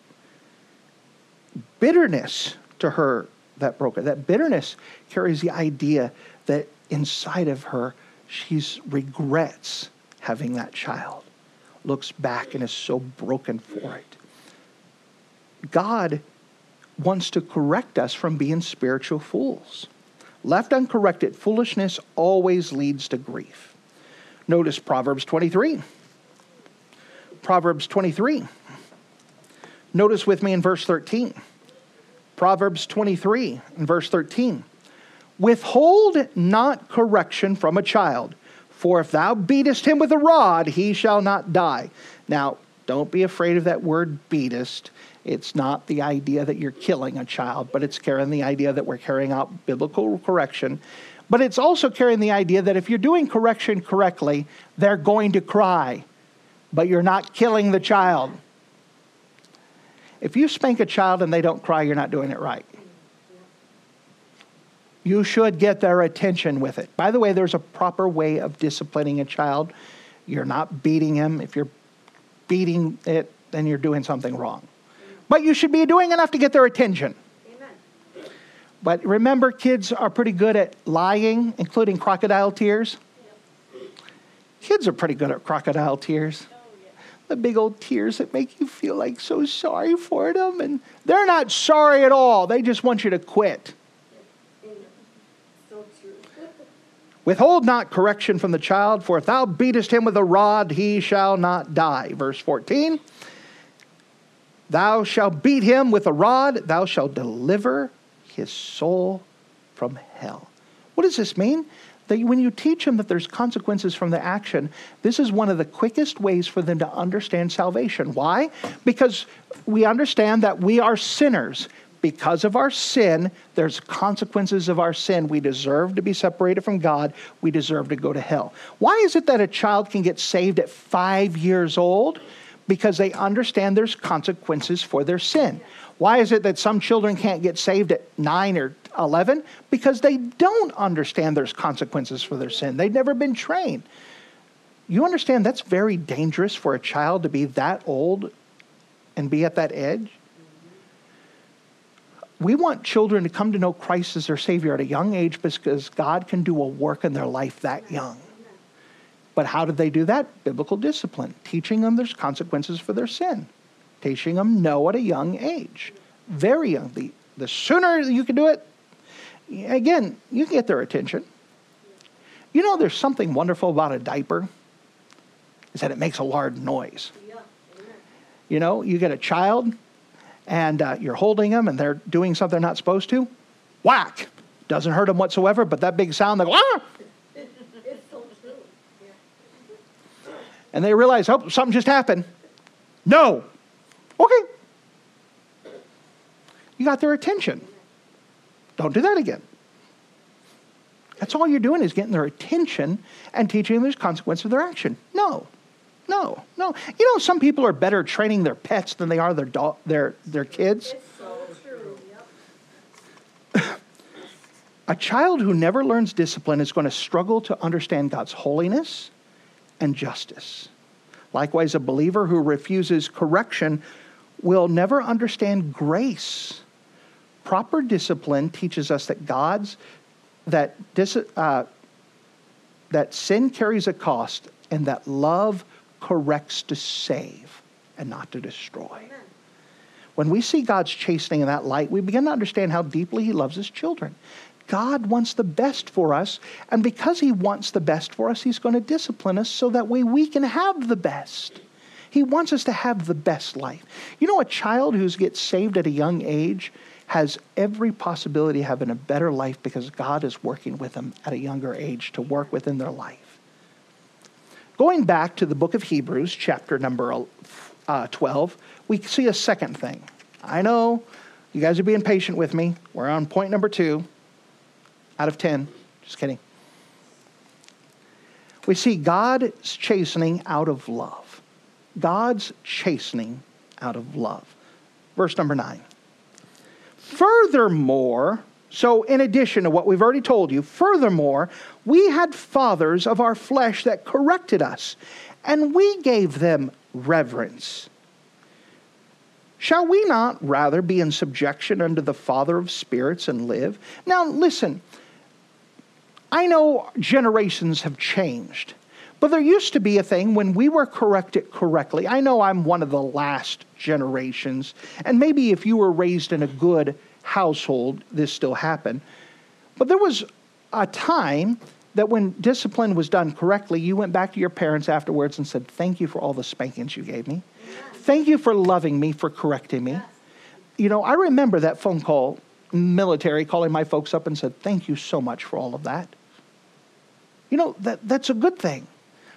Bitterness to her that broke it. That bitterness carries the idea that inside of her, she regrets having that child. Looks back and is so broken for it. God wants to correct us from being spiritual fools. Left uncorrected, foolishness always leads to grief. Notice Proverbs twenty-three. Proverbs twenty-three. Notice with me in verse thirteen. Proverbs twenty-three and verse thirteen. Withhold not correction from a child, for if thou beatest him with a rod, he shall not die. Now, Don't be afraid of that word beatest. It's not the idea that you're killing a child, but it's carrying the idea that we're carrying out biblical correction. But it's also carrying the idea that if you're doing correction correctly, they're going to cry, but you're not killing the child. If you spank a child and they don't cry, you're not doing it right. You should get their attention with it. By the way, there's a proper way of disciplining a child. You're not beating him. If you're beating it, then you're doing something wrong. But you should be doing enough to get their attention. Amen. But remember, kids are pretty good at lying, including crocodile tears. Yep. Kids are pretty good at crocodile tears. Oh, yeah. The big old tears that make you feel like so sorry for them. And they're not sorry at all. They just want you to quit. So true. Withhold not correction from the child, for if thou beatest him with a rod, he shall not die. Verse fourteen. Thou shalt beat him with a rod, thou shalt deliver his soul from hell. What does this mean? That when you teach them that there's consequences from the action, this is one of the quickest ways for them to understand salvation. Why? Because we understand that we are sinners. Because of our sin, there's consequences of our sin. We deserve to be separated from God. We deserve to go to hell. Why is it that a child can get saved at five years old? Because they understand there's consequences for their sin. Why is it that some children can't get saved at nine or eleven? Because they don't understand there's consequences for their sin. They've never been trained. You understand that's very dangerous for a child to be that old and be at that edge? We want children to come to know Christ as their Savior at a young age because God can do a work in their life that young. But how did they do that? Biblical discipline. Teaching them there's consequences for their sin. Teaching them no at a young age. Very young. The, the sooner you can do it, again, you can get their attention. You know there's something wonderful about a diaper? Is that it makes a loud noise. Yeah. You know, you get a child and uh, you're holding them and they're doing something they're not supposed to. Whack! Doesn't hurt them whatsoever, but that big sound, they go, ah! And they realize, oh, something just happened. No. Okay. You got their attention. Don't do that again. That's all you're doing is getting their attention and teaching them there's consequence for their action. No. No. No. You know, some people are better at training their pets than they are their dog, their, their kids. It's so true. Yep. A child who never learns discipline is going to struggle to understand God's holiness and justice. Likewise, a believer who refuses correction will never understand grace. Proper discipline teaches us that God's that dis, uh, that sin carries a cost, and that love corrects to save and not to destroy. Amen. When we see God's chastening in that light, we begin to understand how deeply He loves His children. God wants the best for us, and because He wants the best for us, He's going to discipline us so that way we can have the best. He wants us to have the best life. You know, a child who gets saved at a young age has every possibility of having a better life because God is working with them at a younger age to work within their life. Going back to the book of Hebrews, chapter number uh, twelve, we see a second thing. I know you guys are being patient with me. We're on point number two. Out of ten. Just kidding. We see God's chastening out of love. God's chastening out of love. Verse number nine. Furthermore, so in addition to what we've already told you, furthermore, we had fathers of our flesh that corrected us, and we gave them reverence. Shall we not rather be in subjection unto the Father of spirits and live? Now listen, I know generations have changed, but there used to be a thing when we were corrected correctly. I know I'm one of the last generations, and maybe if you were raised in a good household, this still happened. But there was a time that when discipline was done correctly, you went back to your parents afterwards and said, thank you for all the spankings you gave me. Thank you for loving me, for correcting me. You know, I remember that phone call, military, calling my folks up and said, thank you so much for all of that. You know, that that's a good thing.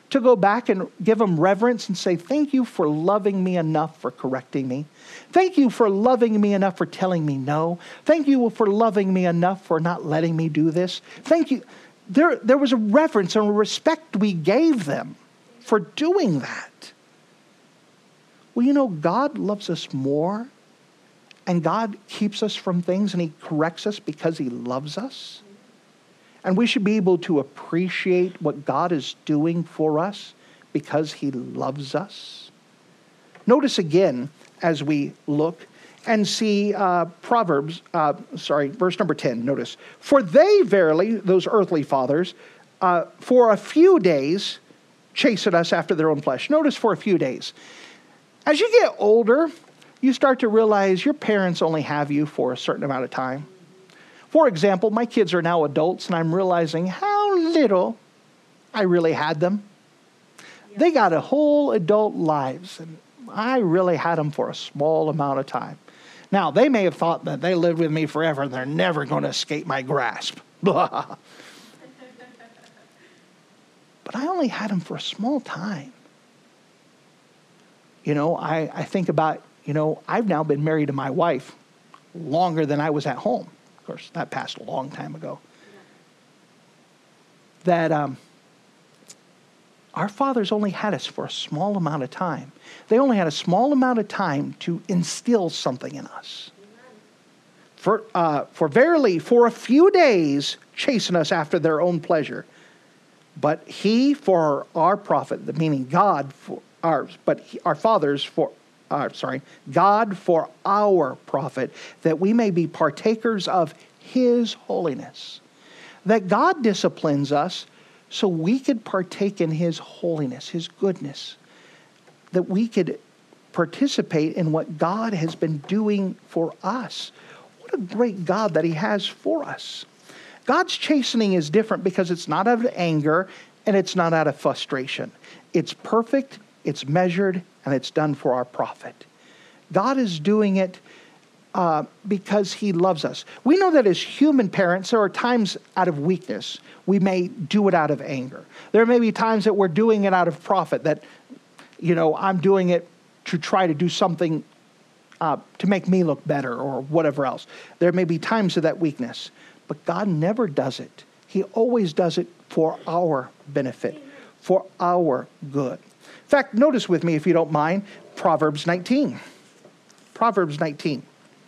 to go back and give them reverence and say, thank you for loving me enough for correcting me. Thank you for loving me enough for telling me no. Thank you for loving me enough for not letting me do this. Thank you. There, there was a reverence and a respect we gave them for doing that. Well, you know, God loves us more, and God keeps us from things, and he corrects us because he loves us. And we should be able to appreciate what God is doing for us because he loves us. Notice again, as we look and see uh, Proverbs, uh, sorry, verse number ten, notice. For they verily, those earthly fathers, uh, for a few days chasten us after their own flesh. Notice for a few days. As you get older, you start to realize your parents only have you for a certain amount of time. For example, my kids are now adults, and I'm realizing how little I really had them. Yeah. They got a whole adult lives, and I really had them for a small amount of time. Now, they may have thought that they lived with me forever, and they're never going to escape my grasp. But I only had them for a small time. You know, I, I think about, you know, I've now been married to my wife longer than I was at home. Of course, that passed a long time ago. That um, our fathers only had us for a small amount of time. They only had a small amount of time to instill something in us. For, uh, for verily, for a few days, chasten us after their own pleasure. But he for our profit, meaning God for ours, but he, our fathers for Uh, sorry, God for our profit, that we may be partakers of his holiness. That God disciplines us so we could partake in his holiness, his goodness. That we could participate in what God has been doing for us. What a great God that he has for us. God's chastening is different because it's not out of anger and it's not out of frustration. It's perfect, it's measured, and it's done for our profit. God is doing it uh, because he loves us. We know that as human parents, there are times out of weakness, we may do it out of anger. There may be times that we're doing it out of profit, that, you know, I'm doing it to try to do something uh, to make me look better or whatever else. There may be times of that weakness, but God never does it. He always does it for our benefit, for our good. In fact, notice with me, if you don't mind, Proverbs nineteen. Proverbs nineteen.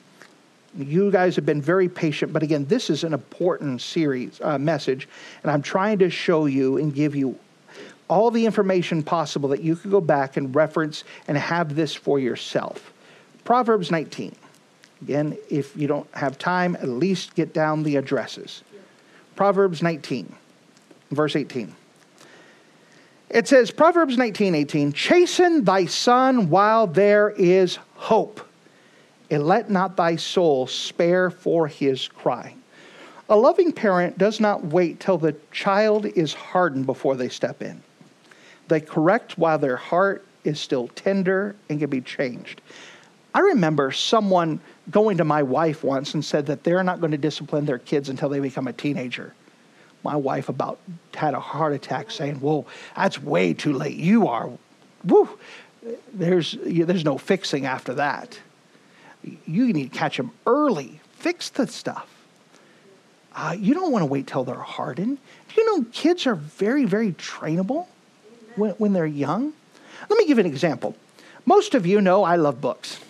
You guys have been very patient, but again, this is an important series, uh, message, and I'm trying to show you and give you all the information possible that you could go back and reference and have this for yourself. Proverbs nineteen. Again, if you don't have time, at least get down the addresses. Proverbs nineteen, verse eighteen. It says, Proverbs nineteen eighteen, chasten thy son while there is hope, and let not thy soul spare for his cry. A loving parent does not wait till the child is hardened before they step in. They correct while their heart is still tender and can be changed. I remember someone going to my wife once and said that they're not going to discipline their kids until they become a teenager. My wife about had a heart attack saying, whoa, that's way too late. You are, woo, there's, there's no fixing after that. You need to catch them early. Fix the stuff. Uh, you don't want to wait till they're hardened. Do you know kids are very, very trainable when, when they're young? Let me give you an example. Most of you know I love books.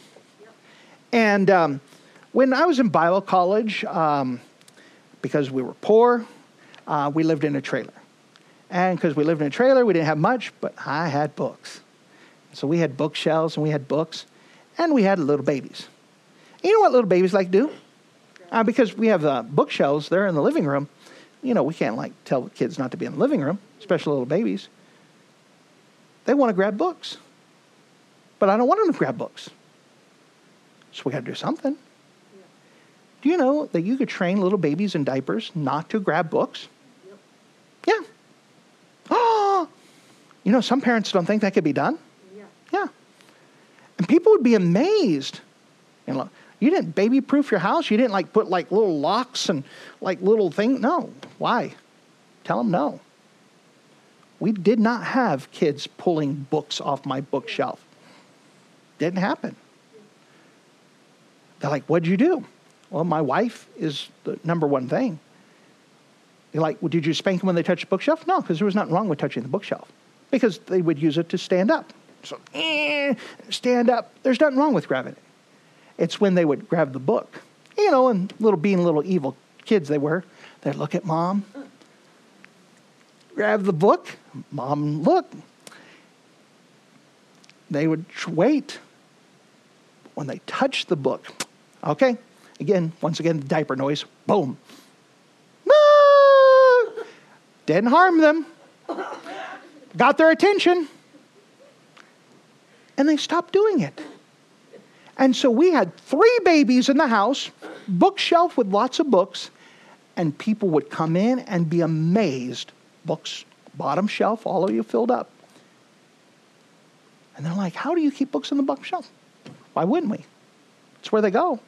And um, when I was in Bible college, um, because we were poor, Uh, we lived in a trailer. And because we lived in a trailer, we didn't have much, but I had books. So we had bookshelves and we had books, and we had little babies. You know what little babies like to do? Uh, because we have uh, bookshelves there in the living room. You know, we can't like tell kids not to be in the living room, especially little babies. They want to grab books. But I don't want them to grab books. So we got to do something. Do you know that you could train little babies in diapers not to grab books? Yeah. Oh, you know, some parents don't think that could be done. Yeah. Yeah. And people would be amazed. You know, you didn't baby-proof your house? You didn't like put like little locks and like little things? No. Why? Tell them no. We did not have kids pulling books off my bookshelf. Didn't happen. They're like, what'd you do? Well, my wife is the number one thing. You're like, well, did you spank them when they touched the bookshelf? No, because there was nothing wrong with touching the bookshelf. Because they would use it to stand up. So, eh, stand up. There's nothing wrong with grabbing it. It's when they would grab the book. You know, and little being little evil kids they were. They'd look at mom. Grab the book. Mom, look. They would wait. When they touched the book, okay, again, once again, diaper noise, boom. Ah! Didn't harm them. Got their attention. And they stopped doing it. And so we had three babies in the house, bookshelf with lots of books, and people would come in and be amazed. Books, bottom shelf, all of you filled up. And they're like, how do you keep books on the bookshelf? Why wouldn't we? It's where they go.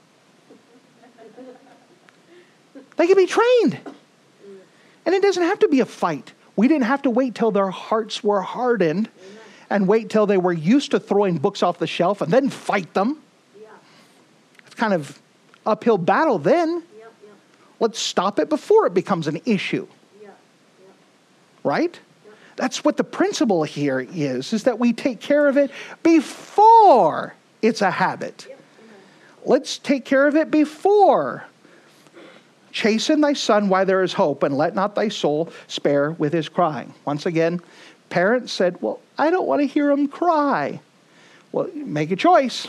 They can be trained. And it doesn't have to be a fight. We didn't have to wait till their hearts were hardened and wait till they were used to throwing books off the shelf and then fight them. It's kind of uphill battle then. Let's stop it before it becomes an issue. Right? That's what the principle here is, is that we take care of it before it's a habit. Let's take care of it before. Chasten thy son while there is hope, and let not thy soul spare with his crying. Once again, parents said, well, I don't want to hear him cry. Well, make a choice.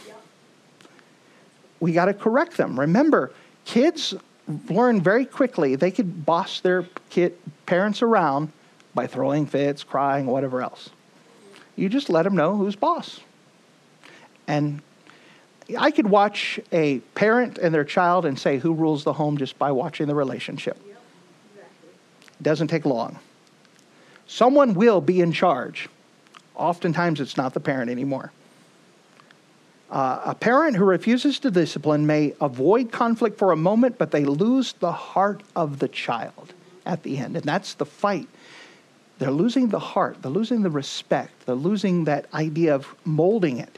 We got to correct them. Remember, kids learn very quickly. They could boss their kid parents around by throwing fits, crying, whatever else. You just let them know who's boss. And I could watch a parent and their child and say who rules the home just by watching the relationship. Yep, exactly. It doesn't take long. Someone will be in charge. Oftentimes it's not the parent anymore. Uh, a parent who refuses to discipline may avoid conflict for a moment, but they lose the heart of the child at the end. And that's the fight. They're losing the heart. They're losing the respect. They're losing that idea of molding it.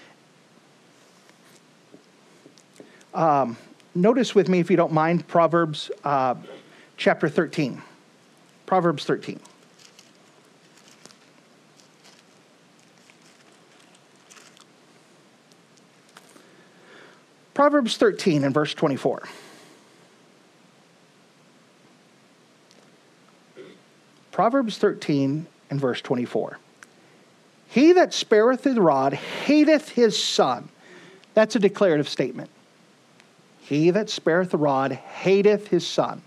Um, notice with me, if you don't mind, Proverbs uh, chapter thirteen. Proverbs thirteen. Proverbs thirteen and verse twenty-four. Proverbs thirteen and verse twenty-four. He that spareth the rod hateth his son. That's a declarative statement. He that spareth the rod hateth his son.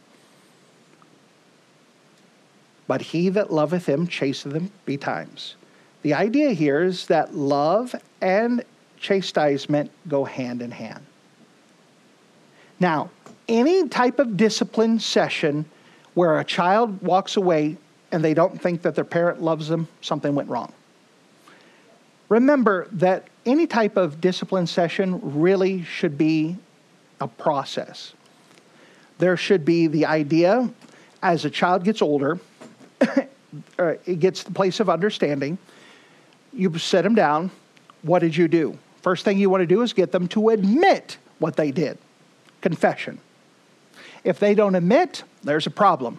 But he that loveth him chasteneth him betimes. The idea here is that love and chastisement go hand in hand. Now, any type of discipline session where a child walks away and they don't think that their parent loves them, something went wrong. Remember that any type of discipline session really should be a process. There should be the idea, as a child gets older, it gets the place of understanding, you sit them down, what did you do? First thing you want to do is get them to admit what they did. Confession. If they don't admit, there's a problem.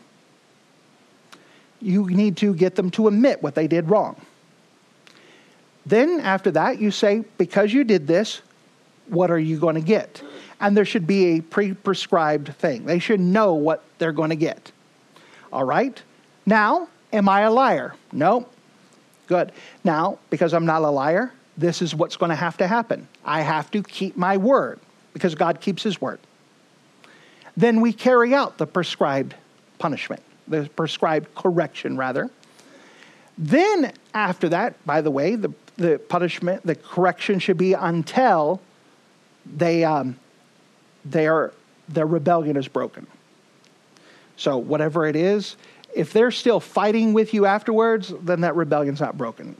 You need to get them to admit what they did wrong. Then after that, you say, because you did this, what are you going to get? And there should be a pre-prescribed thing. They should know what they're going to get. All right? Now, am I a liar? No. Good. Now, because I'm not a liar, this is what's going to have to happen. I have to keep my word, because God keeps his word. Then we carry out the prescribed punishment, the prescribed correction, rather. Then, after that, by the way, the, the punishment, the correction should be until they, um, their, their rebellion is broken. So whatever it is, if they're still fighting with you afterwards, then that rebellion's not broken.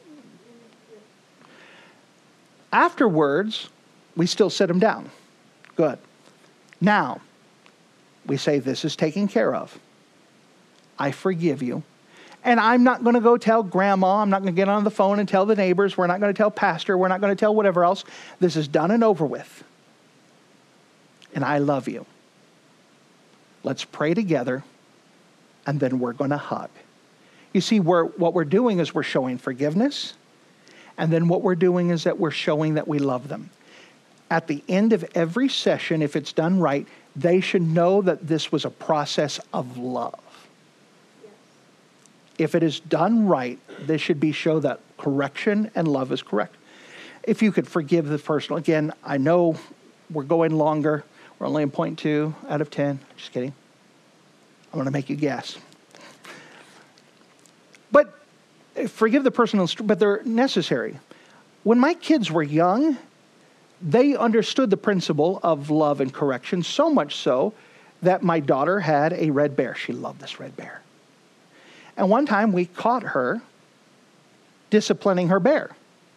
Afterwards, we still sit them down. Good. Now, we say this is taken care of. I forgive you. And I'm not going to go tell grandma. I'm not going to get on the phone and tell the neighbors. We're not going to tell pastor. We're not going to tell whatever else. This is done and over with. And I love you. Let's pray together, and then we're going to hug. You see, we're, what we're doing is we're showing forgiveness, and then what we're doing is that we're showing that we love them. At the end of every session, if it's done right, they should know that this was a process of love. If it is done right, this should be show that correction and love is correct. If you could forgive the person, again, I know we're going longer. We're only in point two out of ten. Just kidding. I'm going to make you guess. But forgive the person, but they're necessary. When my kids were young, they understood the principle of love and correction, so much so that my daughter had a red bear. She loved this red bear. And one time we caught her disciplining her bear.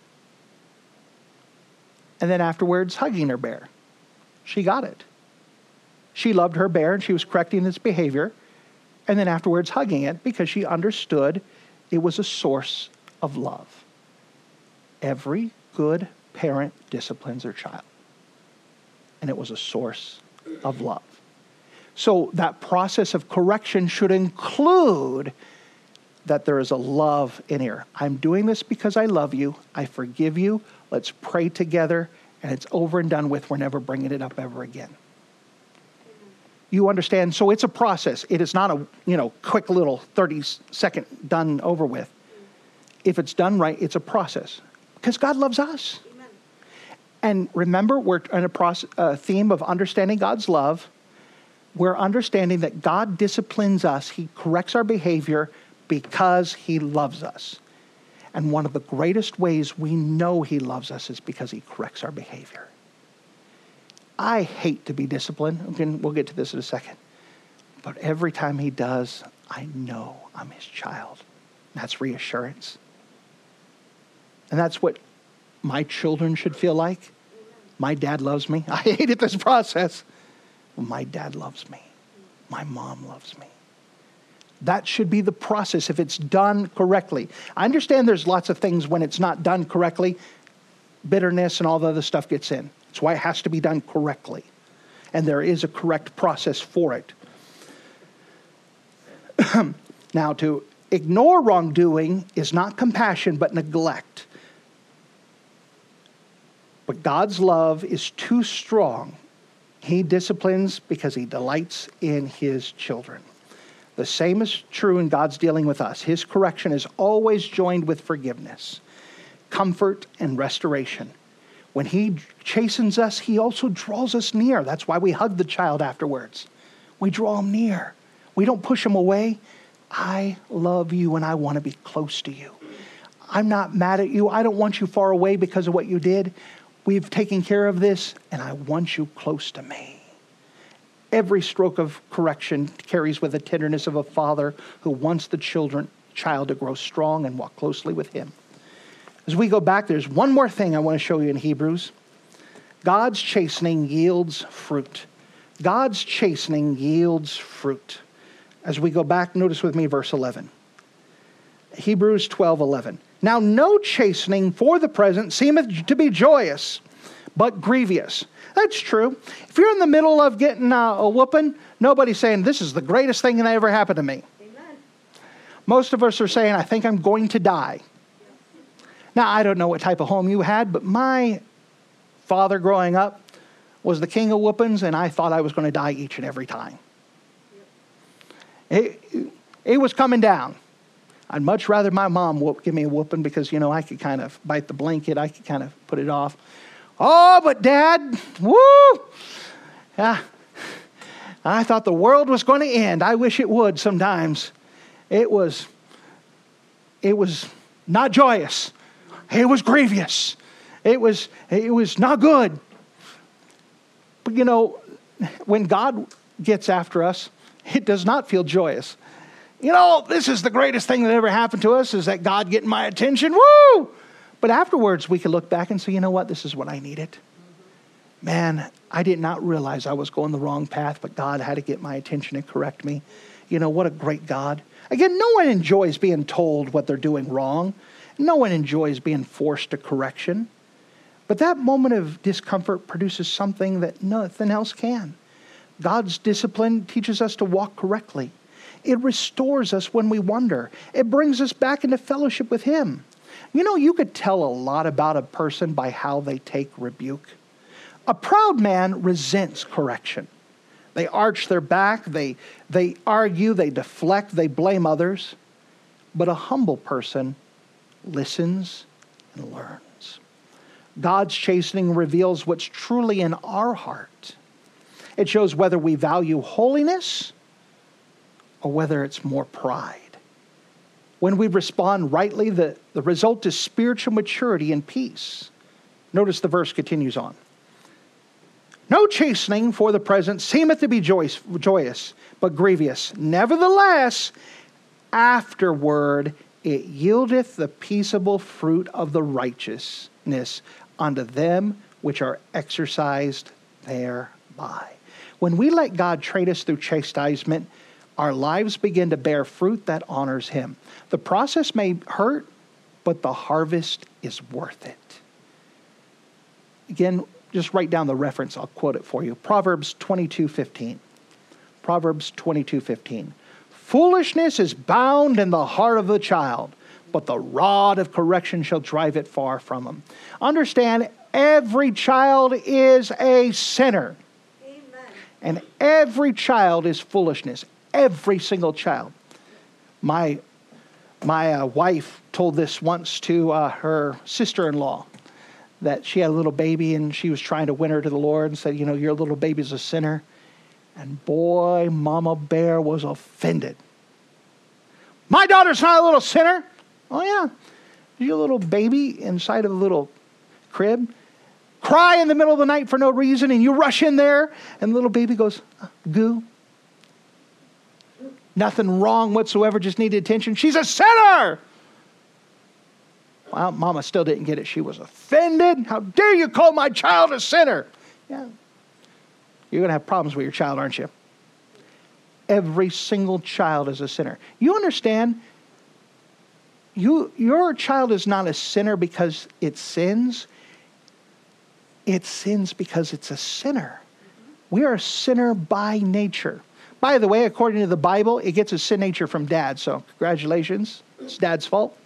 And then afterwards hugging her bear. She got it. She loved her bear and she was correcting its behavior. And then afterwards hugging it because she understood it was a source of love. Every good parent disciplines their child. And it was a source of love. So that process of correction should include that there is a love in here. I'm doing this because I love you. I forgive you. Let's pray together. And it's over and done with. We're never bringing it up ever again. You understand? So it's a process. It is not a, you know, quick little thirty second done over with. If it's done right, it's a process. Because God loves us. Amen. And remember, we're in a process, a theme of understanding God's love. We're understanding that God disciplines us. He corrects our behavior because he loves us. And one of the greatest ways we know he loves us is because he corrects our behavior. I hate to be disciplined. Again, we'll get to this in a second. But every time he does, I know I'm his child. That's reassurance. And that's what my children should feel like. My dad loves me. I hated this process. Well, my dad loves me. My mom loves me. That should be the process if it's done correctly. I understand there's lots of things when it's not done correctly, bitterness and all the other stuff gets in. That's why it has to be done correctly. And there is a correct process for it. Now, to ignore wrongdoing is not compassion, but neglect. But God's love is too strong. He disciplines because he delights in his children. The same is true in God's dealing with us. His correction is always joined with forgiveness, comfort, and restoration. When he chastens us, he also draws us near. That's why we hug the child afterwards. We draw him near. We don't push him away. I love you and I want to be close to you. I'm not mad at you. I don't want you far away because of what you did. We've taken care of this and I want you close to me. Every stroke of correction carries with the tenderness of a father who wants the children, child to grow strong and walk closely with him. As we go back, there's one more thing I want to show you in Hebrews. God's chastening yields fruit. God's chastening yields fruit. As we go back, notice with me verse eleven. Hebrews twelve eleven. Now no chastening for the present seemeth to be joyous, but grievous. That's true. If you're in the middle of getting uh, a whooping, nobody's saying, this is the greatest thing that ever happened to me. Amen. Most of us are saying, I think I'm going to die. Now, I don't know what type of home you had, but my father growing up was the king of whoopings, and I thought I was going to die each and every time. It, it was coming down. I'd much rather my mom whoop, give me a whooping because, you know, I could kind of bite the blanket. I could kind of put it off. Oh, but Dad, woo! Yeah, I thought the world was going to end. I wish it would sometimes. It was, it was not joyous. It was grievous. It was, it was not good. But you know, when God gets after us, it does not feel joyous. You know, this is the greatest thing that ever happened to us is that God getting my attention. Woo! But afterwards, we can look back and say, you know what? This is what I needed. Man, I did not realize I was going the wrong path, but God had to get my attention and correct me. you know, what a great God. Again, no one enjoys being told what they're doing wrong. No one enjoys being forced to correction. But that moment of discomfort produces something that nothing else can. God's discipline teaches us to walk correctly. It restores us when we wander. It brings us back into fellowship with Him. You know, you could tell a lot about a person by how they take rebuke. A proud man resents correction. They arch their back, they, they argue, they deflect, they blame others. But a humble person listens and learns. God's chastening reveals what's truly in our heart. It shows whether we value holiness or whether it's more pride. When we respond rightly, the, the result is spiritual maturity and peace. Notice the verse continues on. No chastening for the present seemeth to be joyous, joyous, but grievous. Nevertheless, afterward it yieldeth the peaceable fruit of the righteousness unto them which are exercised thereby. When we let God train us through chastisement, our lives begin to bear fruit that honors Him. The process may hurt, but the harvest is worth it. Again, just write down the reference. I'll quote it for you. Proverbs twenty-two fifteen. Proverbs twenty-two fifteen. Foolishness is bound in the heart of the child, but the rod of correction shall drive it far from him. Understand, every child is a sinner. Amen. And every child is foolishness. Every single child. My, my uh, wife told this once to uh, her sister-in-law, that she had a little baby and she was trying to win her to the Lord and said, you know, your little baby's a sinner. And boy, Mama Bear was offended. My daughter's not a little sinner. Oh yeah. Your little baby inside of a little crib cry in the middle of the night for no reason, and you rush in there and the little baby goes, goo. Nothing wrong whatsoever, just needed attention. She's a sinner. Well, Mama still didn't get it. She was offended. How dare you call my child a sinner? Yeah. You're going to have problems with your child, aren't you? Every single child is a sinner. You understand? You, your child is not a sinner because it sins. It sins because it's a sinner. We are a sinner by nature. By the way, according to the Bible, it gets a sin nature from dad. So congratulations. It's dad's fault.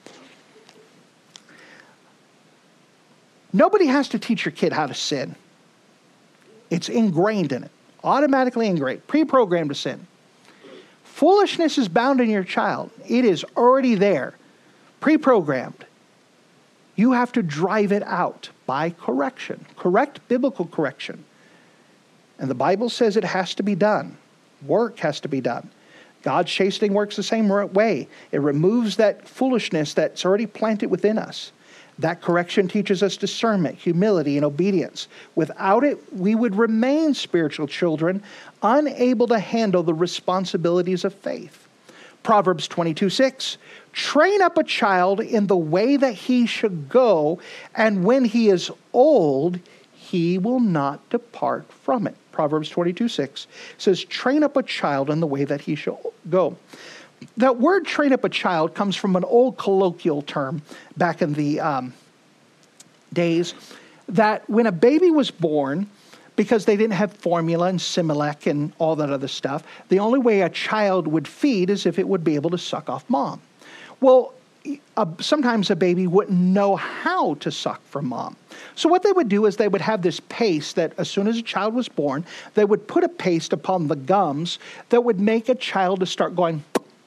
Nobody has to teach your kid how to sin. It's ingrained in it. Automatically ingrained. Pre-programmed to sin. Foolishness is bound in your child. It is already there. Pre-programmed. You have to drive it out by correction. Correct biblical correction. And the Bible says it has to be done. Work has to be done. God's chastening works the same way. It removes that foolishness that's already planted within us. That correction teaches us discernment, humility, and obedience. Without it, we would remain spiritual children, unable to handle the responsibilities of faith. Proverbs twenty-two six, train up a child in the way that he should go, and when he is old, he will not depart from it. Proverbs twenty-two six says, train up a child in the way that he should go. That word train up a child comes from an old colloquial term back in the um, days that when a baby was born, because they didn't have formula and Similac and all that other stuff, the only way a child would feed is if it would be able to suck off mom. Well, uh, sometimes a baby wouldn't know how to suck from mom. So what they would do is they would have this paste that as soon as a child was born, they would put a paste upon the gums that would make a child to start going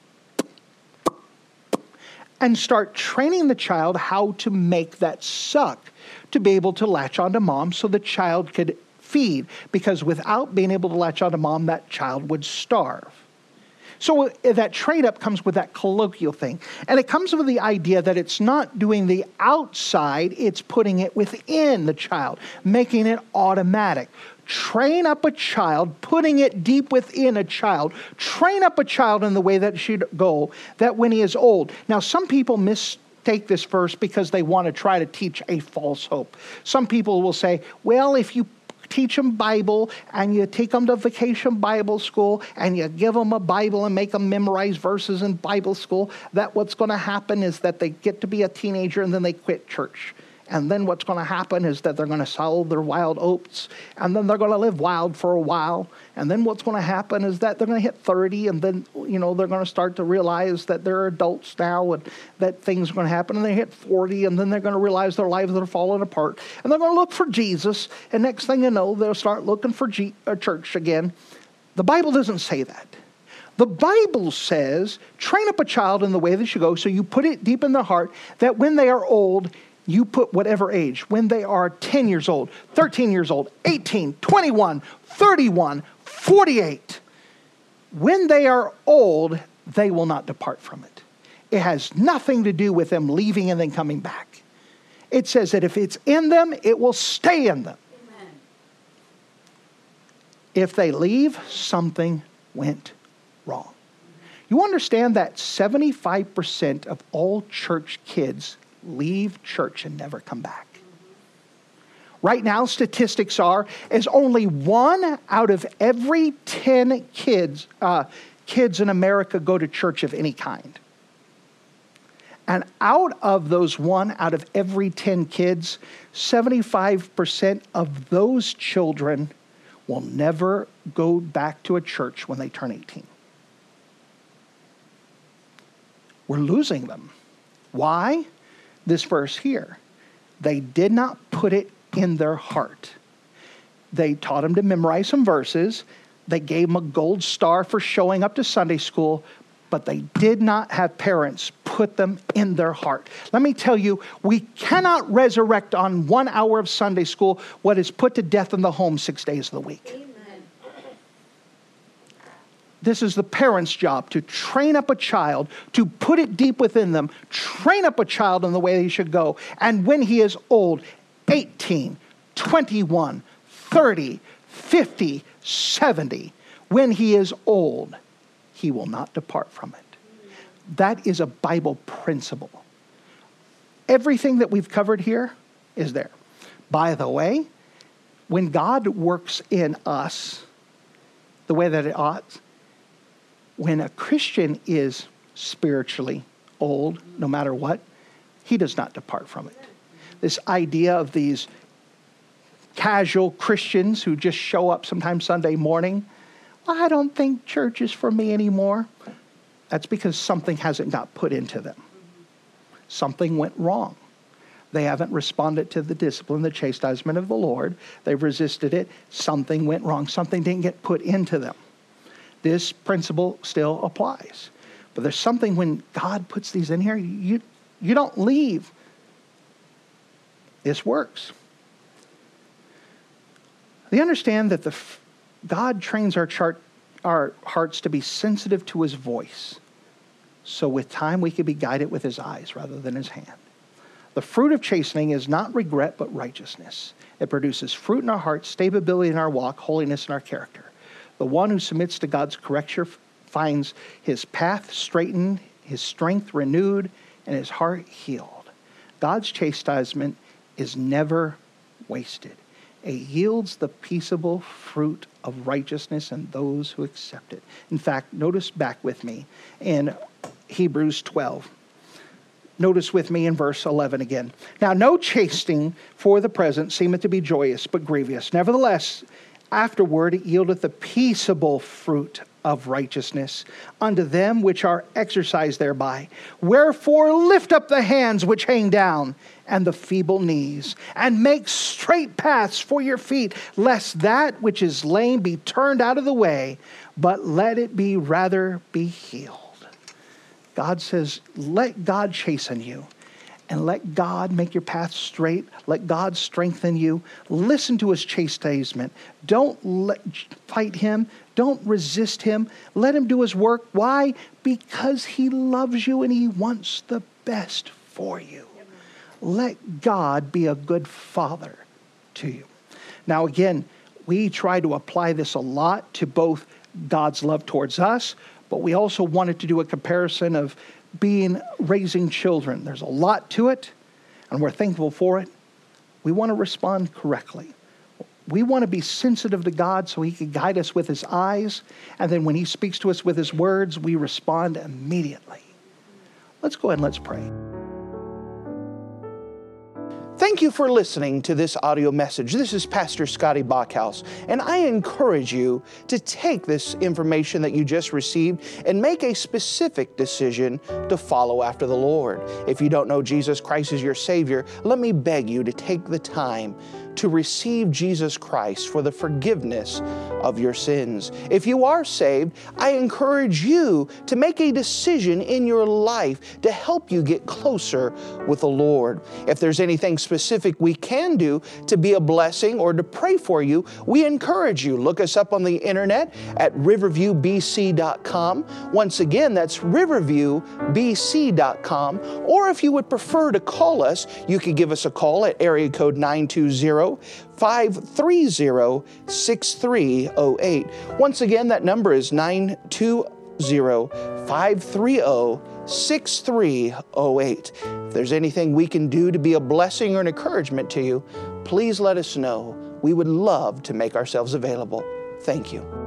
and start training the child how to make that suck to be able to latch onto mom so the child could feed. Because without being able to latch onto mom, that child would starve. So that trade up comes with that colloquial thing. And it comes with the idea that it's not doing the outside, it's putting it within the child, making it automatic. Train up a child, putting it deep within a child. Train up a child in the way that it should go, that when he is old. Now, some people mistake this verse because they want to try to teach a false hope. Some people will say, well, if you teach them Bible and you take them to vacation Bible school and you give them a Bible and make them memorize verses in Bible school, that what's going to happen is that they get to be a teenager and then they quit church. And then what's going to happen is that they're going to sow their wild oats, and then they're going to live wild for a while. And then what's going to happen is that they're going to hit thirty, and then, you know, they're going to start to realize that they're adults now and that things are going to happen. And they hit forty, and then they're going to realize their lives are falling apart. And they're going to look for Jesus, and next thing you know, they'll start looking for G- a church again. The Bible doesn't say that. The Bible says, train up a child in the way they should go, so you put it deep in their heart, that when they are old, you put whatever age, when they are ten years old, thirteen years old, eighteen, twenty-one, thirty-one, forty-eight, when they are old, they will not depart from it. It has nothing to do with them leaving and then coming back. It says that if it's in them, it will stay in them. Amen. If they leave, something went wrong. You understand that seventy-five percent of all church kids leave church and never come back. Right now, statistics are is only one out of every ten kids uh, kids in America go to church of any kind. And out of those one out of every ten kids, seventy-five percent of those children will never go back to a church when they turn eighteen. We're losing them. Why? This verse here. They did not put it in their heart. They taught them to memorize some verses. They gave them a gold star for showing up to Sunday school, but they did not have parents put them in their heart. Let me tell you, we cannot resurrect on one hour of Sunday school what is put to death in the home six days of the week. Amen. This is the parent's job, to train up a child, to put it deep within them, train up a child in the way he should go. And when he is old, eighteen, twenty-one, thirty, fifty, seventy, when he is old, he will not depart from it. That is a Bible principle. Everything that we've covered here is there. By the way, when God works in us the way that it ought, when a Christian is spiritually old, no matter what, he does not depart from it. This idea of these casual Christians who just show up sometime Sunday morning, well, I don't think church is for me anymore. That's because something hasn't got put into them. Something went wrong. They haven't responded to the discipline, the chastisement of the Lord. They've resisted it. Something went wrong. Something didn't get put into them. This principle still applies. But there's something when God puts these in here, you, you don't leave. This works. They understand that the God trains our, chart, our hearts to be sensitive to his voice. So with time, we can be guided with his eyes rather than his hand. The fruit of chastening is not regret, but righteousness. It produces fruit in our hearts, stability in our walk, holiness in our character. The one who submits to God's correction finds his path straightened, his strength renewed, and his heart healed. God's chastisement is never wasted. It yields the peaceable fruit of righteousness in those who accept it. In fact, notice back with me in Hebrews twelve. Notice with me in verse eleven again. Now, no chastening for the present seemeth to be joyous, but grievous. Nevertheless, afterward it yieldeth the peaceable fruit of righteousness unto them which are exercised thereby. Wherefore lift up the hands which hang down, and the feeble knees, and make straight paths for your feet, lest that which is lame be turned out of the way, but let it be rather be healed. God says, let God chasten you. And let God make your path straight. Let God strengthen you. Listen to his chastisement. Don't let, fight him. Don't resist him. Let him do his work. Why? Because he loves you and he wants the best for you. Let God be a good father to you. Now again, we try to apply this a lot to both God's love towards us, but we also wanted to do a comparison of being raising children. There's a lot to it, and we're thankful for it. We want to respond correctly. We want to be sensitive to God so he can guide us with his eyes. And then when he speaks to us with his words, we respond immediately. Let's go ahead and let's pray. Thank you for listening to this audio message. This is Pastor Scotty Bachhaus, and I encourage you to take this information that you just received and make a specific decision to follow after the Lord. If you don't know Jesus Christ as your Savior, let me beg you to take the time to receive Jesus Christ for the forgiveness of your sins. If you are saved, I encourage you to make a decision in your life to help you get closer with the Lord. If there's anything specific we can do to be a blessing or to pray for you, we encourage you. Look us up on the internet at riverview b c dot com. Once again, that's riverview b c dot com. Or if you would prefer to call us, you could give us a call at area code nine two zero, five three zero, six three zero eight. Once again, that number is nine two zero, five three zero, six three zero eight. If there's anything we can do to be a blessing or an encouragement to you, please let us know. We would love to make ourselves available. Thank you.